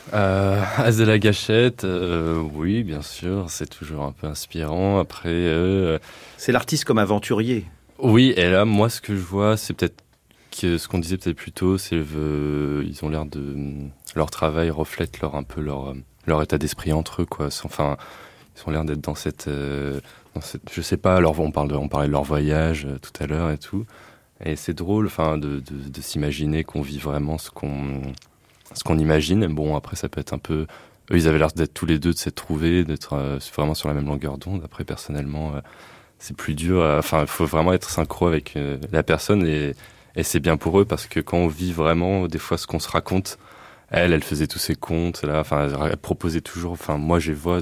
As de la gâchette, oui, bien sûr, c'est toujours un peu inspirant. Après, c'est l'artiste comme aventurier. Oui, et là, moi, ce que je vois, c'est peut-être que ce qu'on disait peut-être plus tôt, c'est ils ont l'air de leur travail reflète leur état d'esprit entre eux, quoi. Enfin, ils ont l'air d'être dans cette, je sais pas. Alors, on parlait de leur voyage tout à l'heure et tout. Et c'est drôle, enfin, de s'imaginer qu'on vit vraiment ce qu'on imagine. Et bon, après, ça peut être un peu... Eux, ils avaient l'air d'être tous les deux, de s'être trouvés, d'être vraiment sur la même longueur d'onde. Après, personnellement, c'est plus dur. Enfin, il faut vraiment être synchro avec la personne. Et c'est bien pour eux, parce que quand on vit vraiment, des fois, ce qu'on se raconte, elle faisait tous ses contes, là. Enfin, elle proposait toujours... Enfin, moi,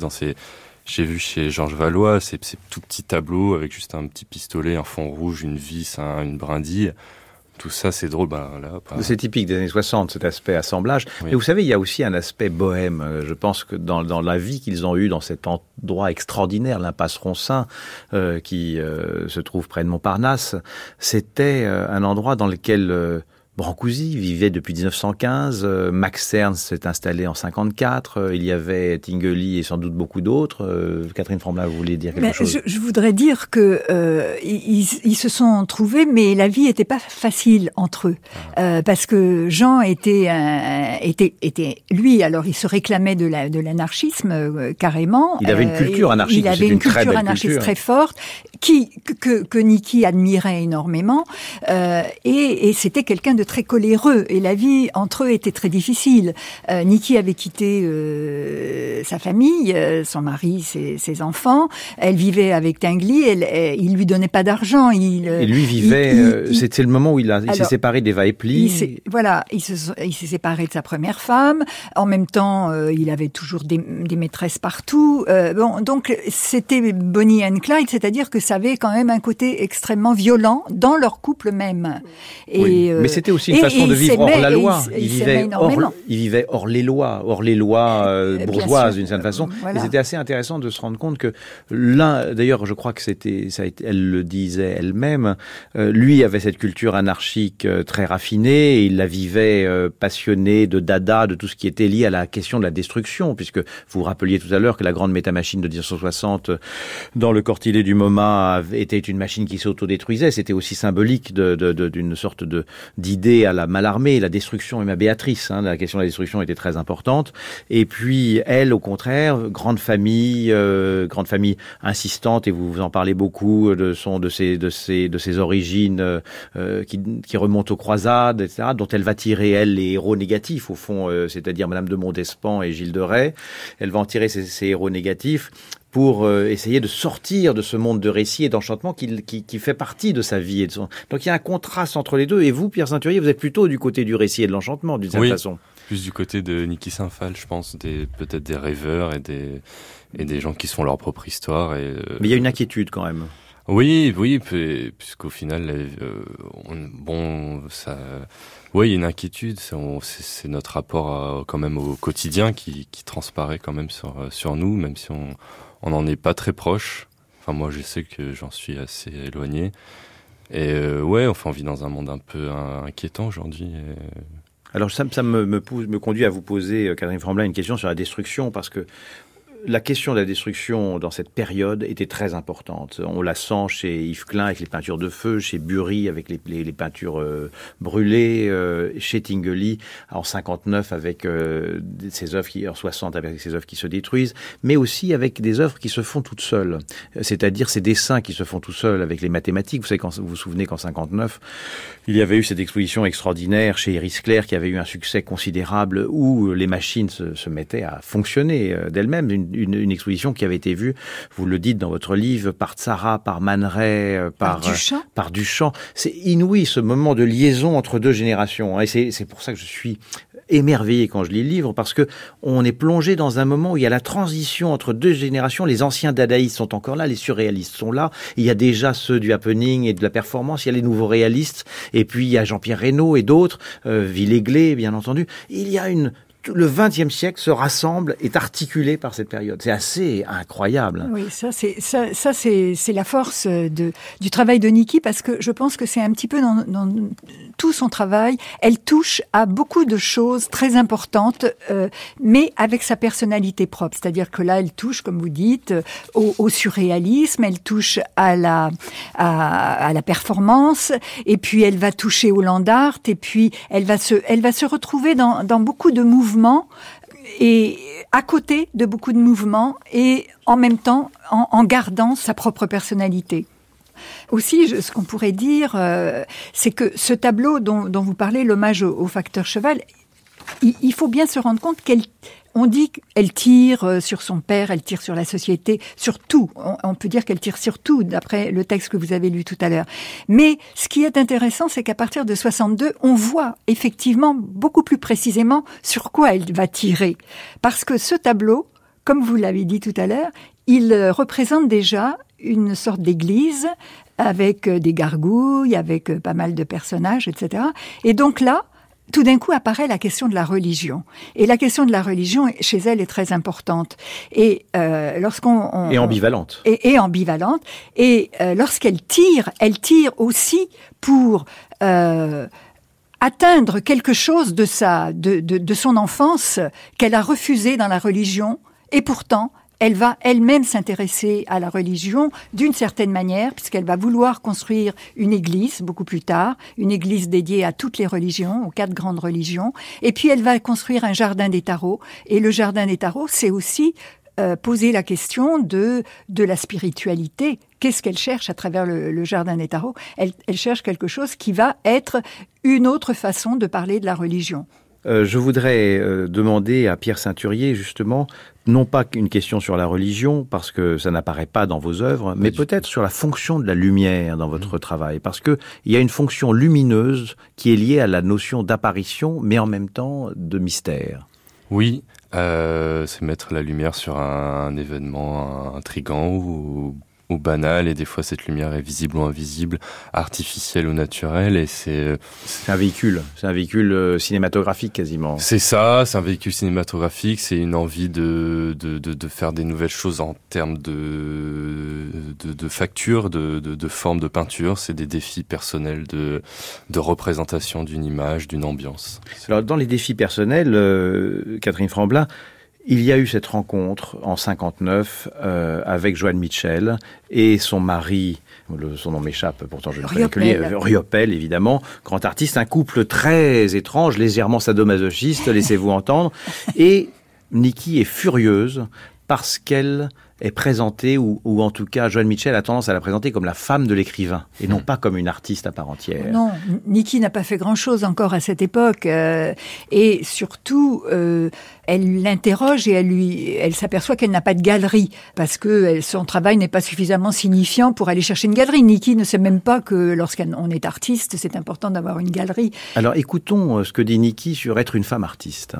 j'ai vu chez Georges Valois, ces tout petits tableaux avec juste un petit pistolet, un fond rouge, une vis, une brindille. Tout ça, c'est drôle. C'est typique des années 60, cet aspect assemblage. Oui. Mais vous savez, il y a aussi un aspect bohème. Je pense que dans la vie qu'ils ont eue dans cet endroit extraordinaire, l'impasse Roncin, qui se trouve près de Montparnasse, c'était un endroit dans lequel... Brancusi vivait depuis 1915, Max Ernst s'est installé en 54, il y avait Tinguely et sans doute beaucoup d'autres. Catherine Fromla, vous voulez dire quelque chose? Je voudrais dire que ils se sont trouvés, mais la vie était pas facile entre eux, parce que Jean était lui, alors il se réclamait de l'anarchisme carrément. Il avait une culture anarchique. Il avait une culture anarchiste très forte, que Niki admirait énormément, et c'était quelqu'un de très coléreux, et la vie entre eux était très difficile. Niki avait quitté sa famille, son mari, ses enfants. Elle vivait avec Tinguely, il lui donnait pas d'argent. Et lui vivait, c'était le moment où il s'est séparé d'Eva Epli. Il s'est séparé de sa première femme. En même temps, il avait toujours des maîtresses partout. Donc c'était Bonnie and Clyde, c'est-à-dire que ça avait quand même un côté extrêmement violent dans leur couple même. Oui, mais c'était c'était aussi une façon de vivre hors la loi. Il vivait hors les lois bourgeoises d'une certaine façon. Voilà. Et c'était assez intéressant de se rendre compte que d'ailleurs, je crois que elle le disait elle-même, lui avait cette culture anarchique très raffinée, et il la vivait passionné de Dada, de tout ce qui était lié à la question de la destruction, puisque vous vous rappeliez tout à l'heure que la grande métamachine de 1960 dans le Cortillet du MoMA était une machine qui s'autodétruisait. C'était aussi symbolique d'une sorte d'idée à la Mallarmé. La destruction est ma Béatrice. La question de la destruction était très importante. Et puis elle, au contraire, grande famille insistante, et vous en parlez beaucoup de ses origines qui remontent aux croisades, etc., dont elle va tirer, elle, les héros négatifs, au fond, c'est-à-dire Madame de Montespan et Gilles de Rais. Elle va en tirer ces héros négatifs pour essayer de sortir de ce monde de récits et d'enchantement qui fait partie de sa vie. Donc il y a un contraste entre les deux. Et vous, Pierre Saint-Turier, vous êtes plutôt du côté du récit et de l'enchantement, d'une certaine façon. Plus du côté de Niki Saint-Phal, je pense, peut-être des rêveurs et des gens qui se font leur propre histoire. Mais il y a une inquiétude quand même. Oui, puisqu'au final, oui, il y a une inquiétude. C'est notre rapport quand même au quotidien qui transparaît quand même sur nous, même si on n'en est pas très proche. Enfin, moi, je sais que j'en suis assez éloigné. Et on vit dans un monde un peu inquiétant aujourd'hui. Alors, ça me conduit à vous poser, Catherine Framblain, une question sur la destruction, parce que la question de la destruction dans cette période était très importante. On la sent chez Yves Klein avec les peintures de feu, chez Bury avec les peintures brûlées, chez Tinguely en 59 avec ses œuvres en 60 avec ses œuvres qui se détruisent, mais aussi avec des œuvres qui se font toutes seules. C'est-à-dire ces dessins qui se font tout seuls avec les mathématiques. Vous vous souvenez qu'en 59, il y avait eu cette exposition extraordinaire chez Iris Clair qui avait eu un succès considérable où les machines se mettaient à fonctionner d'elles-mêmes. Une exposition qui avait été vue, vous le dites dans votre livre, par Tzara, par Man Ray, par Duchamp. C'est inouï ce moment de liaison entre deux générations. Et c'est pour ça que je suis émerveillé quand je lis le livre, parce que on est plongé dans un moment où il y a la transition entre deux générations. Les anciens dadaïstes sont encore là, les surréalistes sont là. Il y a déjà ceux du happening et de la performance. Il y a les nouveaux réalistes. Et puis il y a Jean-Pierre Reynaud et d'autres, Villéglet, bien entendu. Il y a le XXe siècle se rassemble, est articulé par cette période. C'est assez incroyable. Oui, ça c'est la force du travail de Niki, parce que je pense que c'est un petit peu dans tout son travail. Elle touche à beaucoup de choses très importantes, mais avec sa personnalité propre. C'est-à-dire que là, elle touche, comme vous dites, au surréalisme, elle touche à la performance, et puis elle va toucher au land art, et puis elle va se retrouver dans beaucoup de mouvements, et à côté de beaucoup de mouvements, et en même temps en gardant sa propre personnalité. Aussi, ce qu'on pourrait dire, c'est que ce tableau dont vous parlez, l'hommage au facteur cheval, il faut bien se rendre compte on dit qu'elle tire sur son père, elle tire sur la société, sur tout. On peut dire qu'elle tire sur tout, d'après le texte que vous avez lu tout à l'heure. Mais ce qui est intéressant, c'est qu'à partir de 62, on voit effectivement beaucoup plus précisément sur quoi elle va tirer. Parce que ce tableau, comme vous l'avez dit tout à l'heure, il représente déjà une sorte d'église avec des gargouilles, avec pas mal de personnages, etc. Et donc là, tout d'un coup apparaît la question de la religion. Et la question de la religion, chez elle, est très importante. Et et ambivalente. Et ambivalente. Et lorsqu'elle tire, elle tire aussi pour atteindre quelque chose de son enfance qu'elle a refusé dans la religion. Et pourtant, elle va elle-même s'intéresser à la religion d'une certaine manière, puisqu'elle va vouloir construire une église beaucoup plus tard, une église dédiée à toutes les religions, aux 4 grandes religions. Et puis elle va construire un jardin des tarots. Et le jardin des tarots, c'est aussi poser la question de la spiritualité. Qu'est-ce qu'elle cherche à travers le jardin des tarots ? Elle cherche quelque chose qui va être une autre façon de parler de la religion. Je voudrais demander à Pierre Saint-Turier, justement, non pas une question sur la religion, parce que ça n'apparaît pas dans vos œuvres, mais peut-être sur la fonction de la lumière dans votre travail, parce que il y a une fonction lumineuse qui est liée à la notion d'apparition, mais en même temps de mystère. Oui, c'est mettre la lumière sur un événement intrigant ou banale, et des fois cette lumière est visible ou invisible, artificielle ou naturelle, et c'est un véhicule cinématographique quasiment. C'est ça, c'est un véhicule cinématographique, c'est une envie de faire des nouvelles choses en termes de facture, de forme de peinture, c'est des défis personnels de représentation d'une image, d'une ambiance. Alors dans les défis personnels, Catherine Framblat, il y a eu cette rencontre en 59 avec Joan Mitchell et son mari, son nom m'échappe, pourtant je ne connais que lui, Riopelle évidemment, grand artiste, un couple très étrange, légèrement sadomasochiste, laissez-vous entendre, et Niki est furieuse parce qu'elle est présentée, ou en tout cas Joan Mitchell a tendance à la présenter comme la femme de l'écrivain, et non pas comme une artiste à part entière. Non, Niki n'a pas fait grand-chose encore à cette époque, et surtout, elle l'interroge et elle s'aperçoit qu'elle n'a pas de galerie, parce que son travail n'est pas suffisamment signifiant pour aller chercher une galerie. Niki ne sait même pas que lorsqu'on est artiste, c'est important d'avoir une galerie. Alors écoutons ce que dit Niki sur être une femme artiste.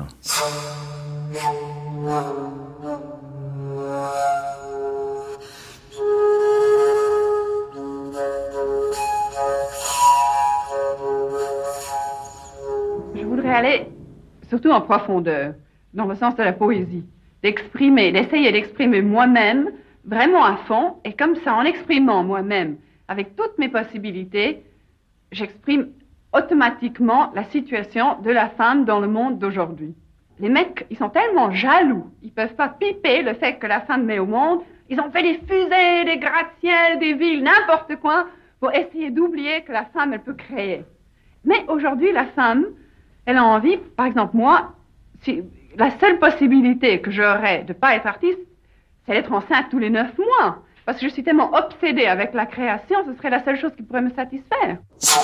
Je voudrais aller surtout en profondeur, dans le sens de la poésie, d'essayer d'exprimer moi-même vraiment à fond, et comme ça, en exprimant moi-même avec toutes mes possibilités, j'exprime automatiquement la situation de la femme dans le monde d'aujourd'hui. Les mecs, ils sont tellement jaloux, ils peuvent pas piper le fait que la femme met au monde. Ils ont fait des fusées, des gratte-ciel, des villes, n'importe quoi, pour essayer d'oublier que la femme, elle peut créer. Mais aujourd'hui, la femme, elle a envie, par exemple, moi, la seule possibilité que j'aurais de pas être artiste, c'est d'être enceinte tous les 9 mois. Parce que je suis tellement obsédée avec la création, ce serait la seule chose qui pourrait me satisfaire.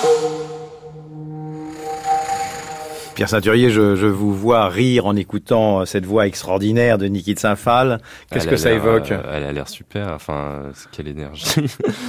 Pierre Sainturier, je vous vois rire en écoutant cette voix extraordinaire de Niki de Saint-Phal. Qu'est-ce que ça évoque ? Elle a l'air super. Enfin, quelle énergie.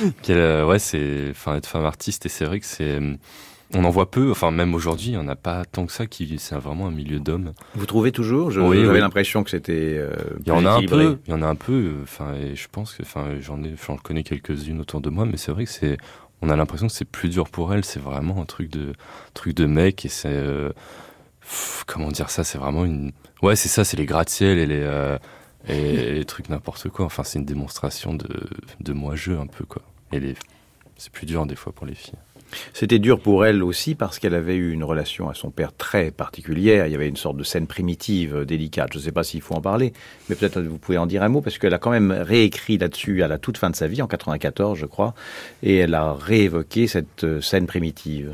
Être femme artiste, et c'est vrai que on en voit peu. Enfin, même aujourd'hui, il n'y en a pas tant que ça. C'est vraiment un milieu d'hommes. Vous trouvez toujours ? J'avais l'impression que c'était. Il y en a un peu. Il y en a un peu. Enfin, et je pense que, j'en connais quelques-unes autour de moi, mais c'est vrai que on a l'impression que c'est plus dur pour elle. C'est vraiment un truc de mec, et c'est comment dire ça, c'est vraiment c'est ça, c'est les gratte-ciel et les trucs n'importe quoi. Enfin, c'est une démonstration de moi-jeu un peu, quoi. Et c'est plus dur des fois pour les filles. C'était dur pour elle aussi parce qu'elle avait eu une relation à son père très particulière. Il y avait une sorte de scène primitive, délicate. Je ne sais pas s'il faut en parler, mais peut-être vous pouvez en dire un mot, parce qu'elle a quand même réécrit là-dessus à la toute fin de sa vie, en 94, je crois, et elle a réévoqué cette scène primitive.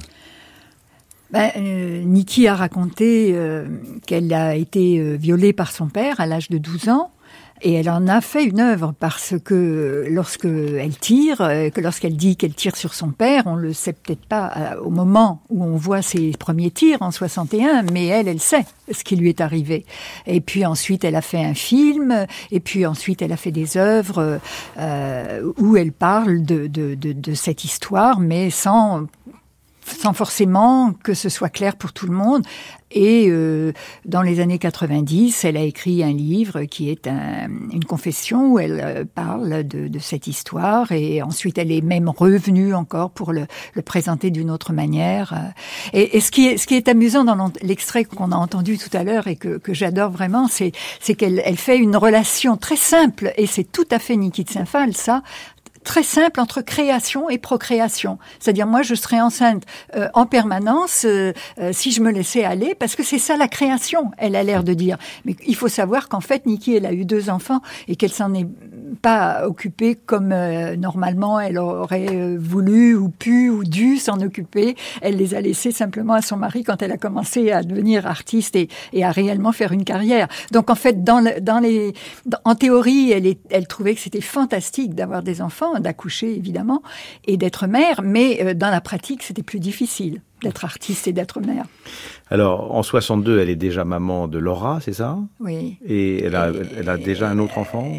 Niki a raconté qu'elle a été violée par son père à l'âge de 12 ans. Et elle en a fait une œuvre, parce que lorsqu'elle dit qu'elle tire sur son père, on le sait peut-être pas au moment où on voit ses premiers tirs en 61, mais elle sait ce qui lui est arrivé. Et puis ensuite, elle a fait un film, et puis ensuite, elle a fait des œuvres où elle parle de cette histoire, mais sans forcément que ce soit clair pour tout le monde. Et dans les années 90, elle a écrit un livre qui est une confession où elle parle de cette histoire, et ensuite elle est même revenue encore pour le présenter d'une autre manière. Et ce qui est amusant dans l'extrait qu'on a entendu tout à l'heure, et que j'adore vraiment, c'est qu'elle fait une relation très simple, et c'est tout à fait Niki de Saint-Phal, ça, très simple entre création et procréation. C'est-à-dire, moi, je serais enceinte en permanence si je me laissais aller, parce que c'est ça la création, elle a l'air de dire. Mais il faut savoir qu'en fait, Niki, elle a eu 2 enfants et qu'elle s'en est pas occupée comme normalement elle aurait voulu ou pu ou dû s'en occuper. Elle les a laissés simplement à son mari quand elle a commencé à devenir artiste et à réellement faire une carrière. Donc en fait, en théorie, elle trouvait que c'était fantastique d'avoir des enfants, d'accoucher évidemment, et d'être mère, mais dans la pratique, c'était plus difficile d'être artiste et d'être mère. Alors, en 62, elle est déjà maman de Laura, c'est ça? Oui. Et elle a déjà un autre enfant?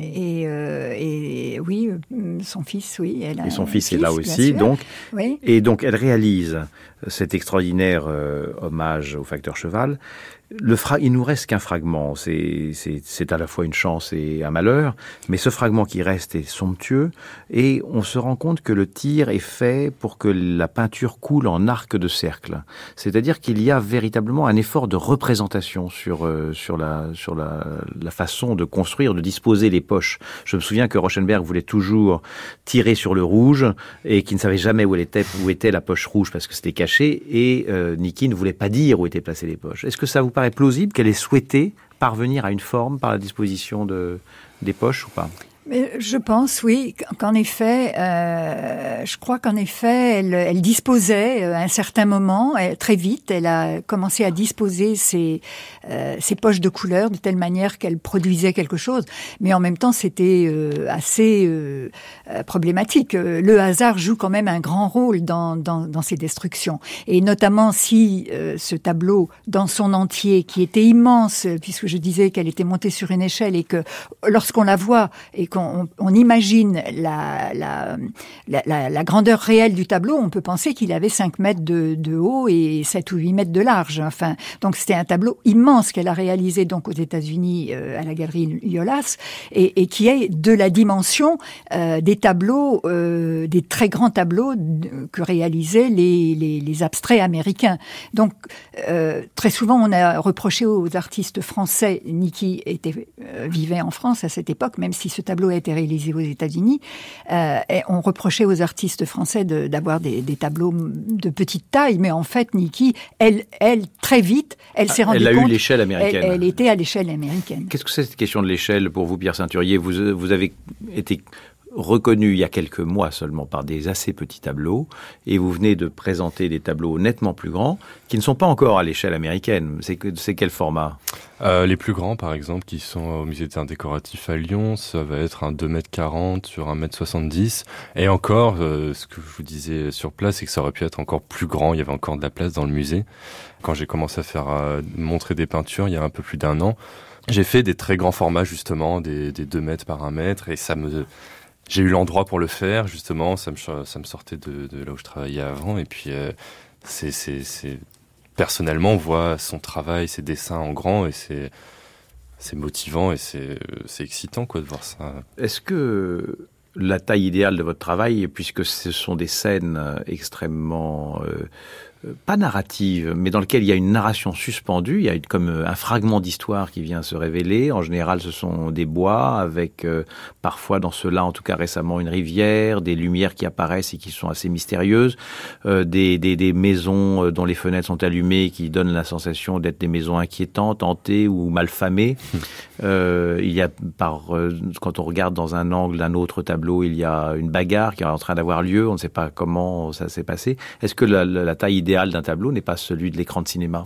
Et oui, son fils, oui. Et son fils est là aussi, donc. Oui. Et donc, elle réalise cet extraordinaire hommage au facteur cheval. Il nous reste qu'un fragment. C'est à la fois une chance et un malheur, mais ce fragment qui reste est somptueux, et on se rend compte que le tir est fait pour que la peinture coule en arc de cercle. C'est-à-dire qu'il y a véritablement un effort de représentation sur la façon de construire, de disposer les poches. Je me souviens que Rauschenberg voulait toujours tirer sur le rouge et qu'il ne savait jamais où était la poche rouge parce que c'était caché, et Niki ne voulait pas dire où étaient placées les poches. Est-ce que ça vous paraît plausible qu'elle ait souhaité parvenir à une forme par la disposition des poches ou pas? Mais je pense, oui, qu'en effet, je crois qu'en effet, elle disposait à un certain moment, très vite, elle a commencé à disposer ses poches de couleur de telle manière qu'elle produisait quelque chose. Mais en même temps, c'était assez problématique. Le hasard joue quand même un grand rôle dans ces destructions. Et notamment si ce tableau, dans son entier, qui était immense, puisque je disais qu'elle était montée sur une échelle et que lorsqu'on la voit et on imagine la grandeur réelle du tableau, on peut penser qu'il avait 5 mètres de haut et 7 ou 8 mètres de large. Enfin, donc c'était un tableau immense qu'elle a réalisé donc aux États-Unis à la galerie Yolas et qui est de la dimension des tableaux, des très grands tableaux que réalisaient les abstraits américains. Donc très souvent on a reproché aux artistes français, Niki vivait en France à cette époque, même si ce tableau a été réalisé aux États-Unis, et on reprochait aux artistes français d'avoir des tableaux de petite taille, mais en fait, Niki, elle très vite, elle s'est rendue compte... Elle a eu l'échelle américaine. Elle était à l'échelle américaine. Qu'est-ce que c'est cette question de l'échelle pour vous, Pierre Ceinturier? Vous avez été reconnu il y a quelques mois seulement par des assez petits tableaux, et vous venez de présenter des tableaux nettement plus grands qui ne sont pas encore à l'échelle américaine. C'est quel format? Les plus grands, par exemple, qui sont au musée d'art décoratif à Lyon, ça va être un 2,40 m sur 1,70 m. Et encore, ce que je vous disais sur place, c'est que ça aurait pu être encore plus grand. Il y avait encore de la place dans le musée. Quand j'ai commencé à faire montrer des peintures, il y a un peu plus d'1 an, j'ai fait des très grands formats, justement, des 2 mètres par 1 mètre, et j'ai eu l'endroit pour le faire, justement, ça me sortait de là où je travaillais avant, et puis personnellement, on voit son travail, ses dessins en grand, et c'est motivant, et c'est excitant, quoi, de voir ça. Est-ce que la taille idéale de votre travail, puisque ce sont des scènes extrêmement... pas narrative, mais dans lequel il y a une narration suspendue, il y a comme un fragment d'histoire qui vient se révéler. En général, ce sont des bois avec parfois, dans ceux-là, en tout cas récemment, une rivière, des lumières qui apparaissent et qui sont assez mystérieuses, des maisons dont les fenêtres sont allumées qui donnent la sensation d'être des maisons inquiétantes, hantées ou malfamées. Il y a quand on regarde dans un angle d'un autre tableau, il y a une bagarre qui est en train d'avoir lieu, on ne sait pas comment ça s'est passé. Est-ce que la taille idéal d'un tableau n'est pas celui de l'écran de cinéma?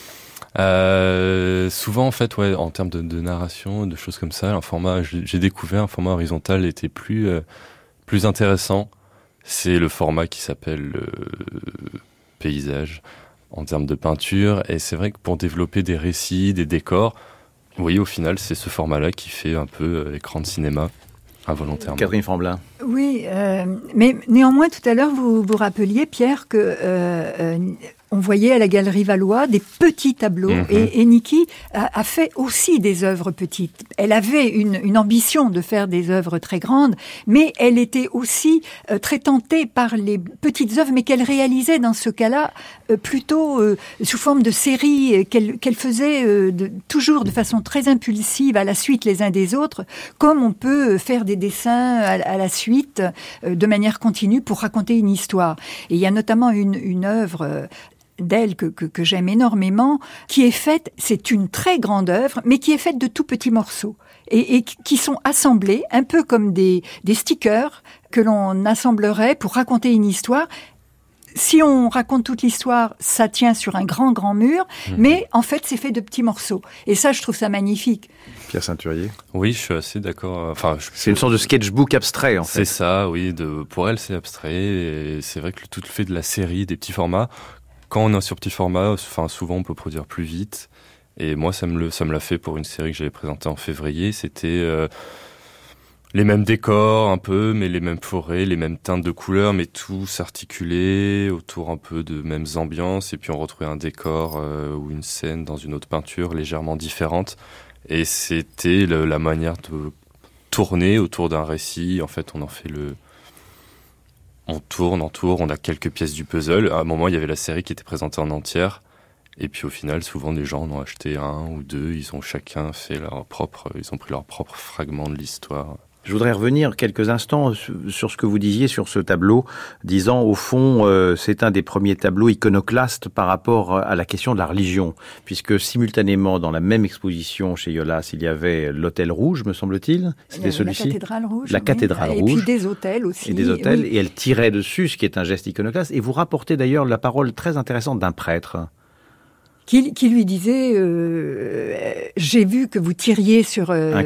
Souvent, en fait, ouais, en termes de narration, de choses comme ça, j'ai découvert un format horizontal était plus intéressant. C'est le format qui s'appelle paysage en termes de peinture. Et c'est vrai que pour développer des récits, des décors, oui, au final, c'est ce format-là qui fait un peu écran de cinéma. Involontairement. Catherine Famblin. Oui, mais néanmoins, tout à l'heure, vous rappeliez, Pierre, que on voyait à la Galerie Valois des petits tableaux, et Niki a fait aussi des œuvres petites. Elle avait une ambition de faire des œuvres très grandes, mais elle était aussi très tentée par les petites œuvres, mais qu'elle réalisait dans ce cas-là plutôt sous forme de séries qu'elle faisait toujours de façon très impulsive, à la suite les uns des autres, comme on peut faire des dessins à la suite de manière continue pour raconter une histoire. Et il y a notamment une œuvre d'elle que j'aime énormément, qui est faite, c'est une très grande œuvre, mais qui est faite de tout petits morceaux et qui sont assemblés un peu comme des stickers que l'on assemblerait pour raconter une histoire. Si on raconte toute l'histoire, ça tient sur un grand mur, mais en fait, c'est fait de petits morceaux. Et ça, je trouve ça magnifique. Pierre Ceinturier. Oui, je suis assez d'accord. C'est une sorte de sketchbook abstrait, en fait. C'est ça, oui. Pour elle, c'est abstrait. Et c'est vrai que tout le fait de la série, des petits formats, quand on est sur petit format, souvent on peut produire plus vite. Et moi, ça me l'a fait pour une série que j'avais présentée en février. C'était les mêmes décors un peu, mais les mêmes forêts, les mêmes teintes de couleurs, mais tout s'articulait autour un peu de mêmes ambiances. Et puis on retrouvait un décor ou une scène dans une autre peinture légèrement différente. Et c'était la manière de tourner autour d'un récit. En fait, on en fait on tourne, on a quelques pièces du puzzle. À un moment, il y avait la série qui était présentée en entière. Et puis au final, souvent des gens en ont acheté un ou deux. Ils ont chacun fait ils ont pris leur propre fragment de l'histoire. Je voudrais revenir quelques instants sur ce que vous disiez sur ce tableau, disant au fond, c'est un des premiers tableaux iconoclastes par rapport à la question de la religion, puisque simultanément dans la même exposition chez Yolas, il y avait l'Hôtel Rouge, me semble-t-il. C'était celui-ci. La cathédrale rouge. La cathédrale rouge. Et puis des hôtels aussi. Et des hôtels. Oui. Et elle tirait dessus, ce qui est un geste iconoclaste. Et vous rapportez d'ailleurs la parole très intéressante d'un prêtre. Qui lui disait j'ai vu que vous tiriez sur un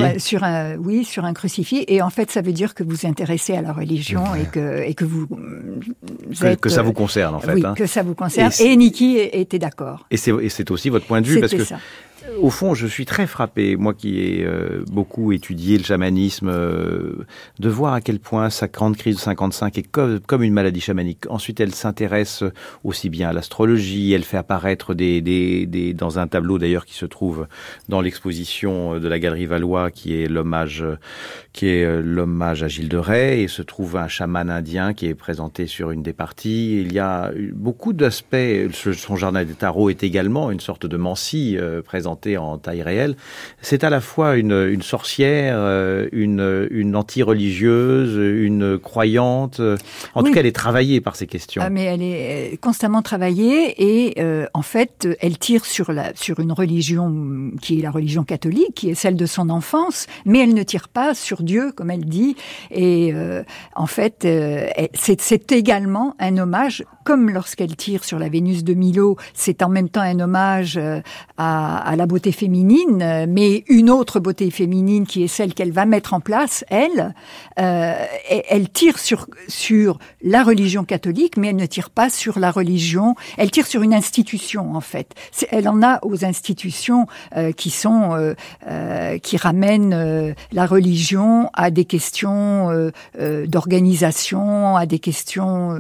crucifix, et en fait ça veut dire que vous vous intéressez à la religion et que vous êtes, que ça vous concerne en fait. Oui, que ça vous concerne. Et Niki était d'accord. Et c'est aussi votre point de vue parce que. Ça. Au fond, je suis très frappé, moi qui ai beaucoup étudié le chamanisme, de voir à quel point sa grande crise de 55 est comme une maladie chamanique. Ensuite, elle s'intéresse aussi bien à l'astrologie, elle fait apparaître dans un tableau d'ailleurs qui se trouve dans l'exposition de la Galerie Valois, qui est l'hommage à Gilles de Rais, et se trouve un chaman indien qui est présenté sur une des parties. Il y a beaucoup d'aspects. Son jardin des tarots est également une sorte de mancie présentée en taille réelle. C'est à la fois une sorcière, une anti-religieuse, une croyante. En tout cas, elle est travaillée par ces questions. Mais elle est constamment travaillée et en fait, elle tire sur une religion qui est la religion catholique, qui est celle de son enfance, mais elle ne tire pas sur Dieu, comme elle dit. Et en fait, c'est également un hommage, comme lorsqu'elle tire sur la Vénus de Milo, c'est en même temps un hommage à la beauté féminine, mais une autre beauté féminine qui est celle qu'elle va mettre en place, elle tire sur la religion catholique, mais elle ne tire pas sur la religion, elle tire sur une institution en fait. Elle en a aux institutions qui ramènent la religion à des questions d'organisation, à des questions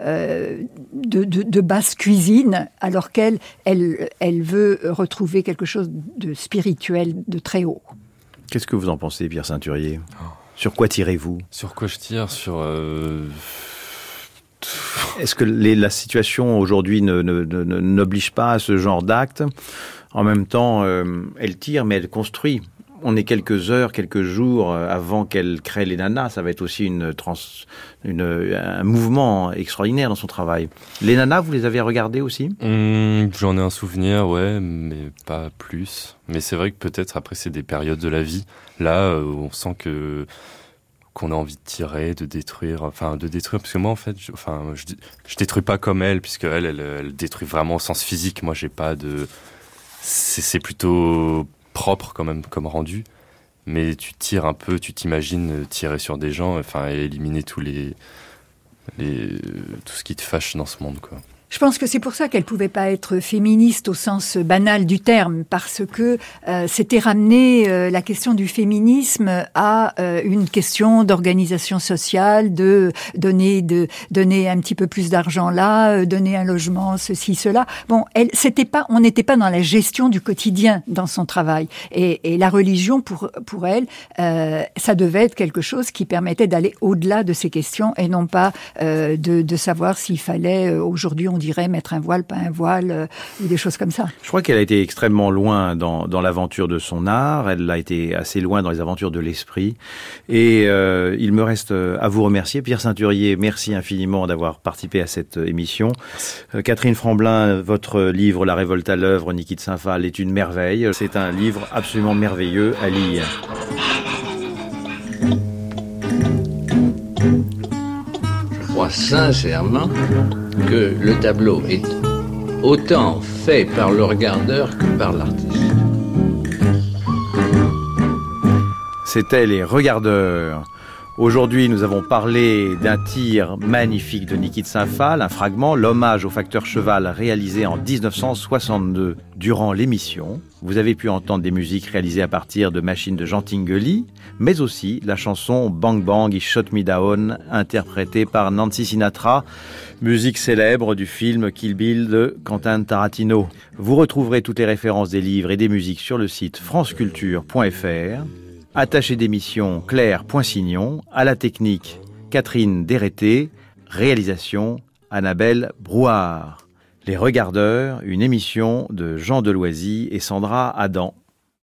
de basse cuisine, alors qu'elle veut retrouver quelque chose de spirituel, de très haut. Qu'est-ce que vous en pensez, Pierre Ceinturier ? Sur quoi tirez-vous ? Sur quoi je tire ? Est-ce que la situation aujourd'hui n'oblige pas à ce genre d'acte ? En même temps, elle tire, mais elle construit. On est quelques heures, quelques jours avant qu'elle crée les nanas. Ça va être aussi un mouvement extraordinaire dans son travail. Les nanas, vous les avez regardées aussi ? J'en ai un souvenir, ouais, mais pas plus. Mais c'est vrai que peut-être après, c'est des périodes de la vie. Là, on sent qu'on a envie de tirer, de détruire, parce que moi, en fait, je détruis pas comme elle, puisque elle détruit vraiment au sens physique. Moi, j'ai pas de... C'est plutôt propre quand même comme rendu, mais tu tires un peu, tu t'imagines tirer sur des gens, et éliminer tout ce qui te fâche dans ce monde, quoi. Je pense que c'est pour ça qu'elle pouvait pas être féministe au sens banal du terme, parce que c'était ramener la question du féminisme à une question d'organisation sociale, de donner un petit peu plus d'argent là, donner un logement, ceci, cela. Bon, on n'était pas dans la gestion du quotidien dans son travail, et la religion pour elle, ça devait être quelque chose qui permettait d'aller au-delà de ces questions et non pas de savoir s'il fallait aujourd'hui on dirait mettre un voile, pas un voile, ou des choses comme ça. Je crois qu'elle a été extrêmement loin dans l'aventure de son art, elle a été assez loin dans les aventures de l'esprit, et il me reste à vous remercier. Pierre Ceinturier, merci infiniment d'avoir participé à cette émission. Catherine Framblin, votre livre « La révolte à l'œuvre », Niki de Saint-Phal, est une merveille. C'est un livre absolument merveilleux à lire. Je crois sincèrement que le tableau est autant fait par le regardeur que par l'artiste. C'était Les Regardeurs. Aujourd'hui, nous avons parlé d'un tir magnifique de Niki de Saint-Phalle, un fragment, l'hommage au facteur cheval réalisé en 1962 durant l'émission. Vous avez pu entendre des musiques réalisées à partir de machines de Jean Tinguely, mais aussi la chanson Bang Bang, He Shot Me Down, interprétée par Nancy Sinatra, musique célèbre du film Kill Bill de Quentin Tarantino. Vous retrouverez toutes les références des livres et des musiques sur le site franceculture.fr. Attaché d'émission Claire Poinsignon, à la technique Catherine Dérété, réalisation Annabelle Brouard. Les Regardeurs, une émission de Jean Deloisy et Sandra Adam.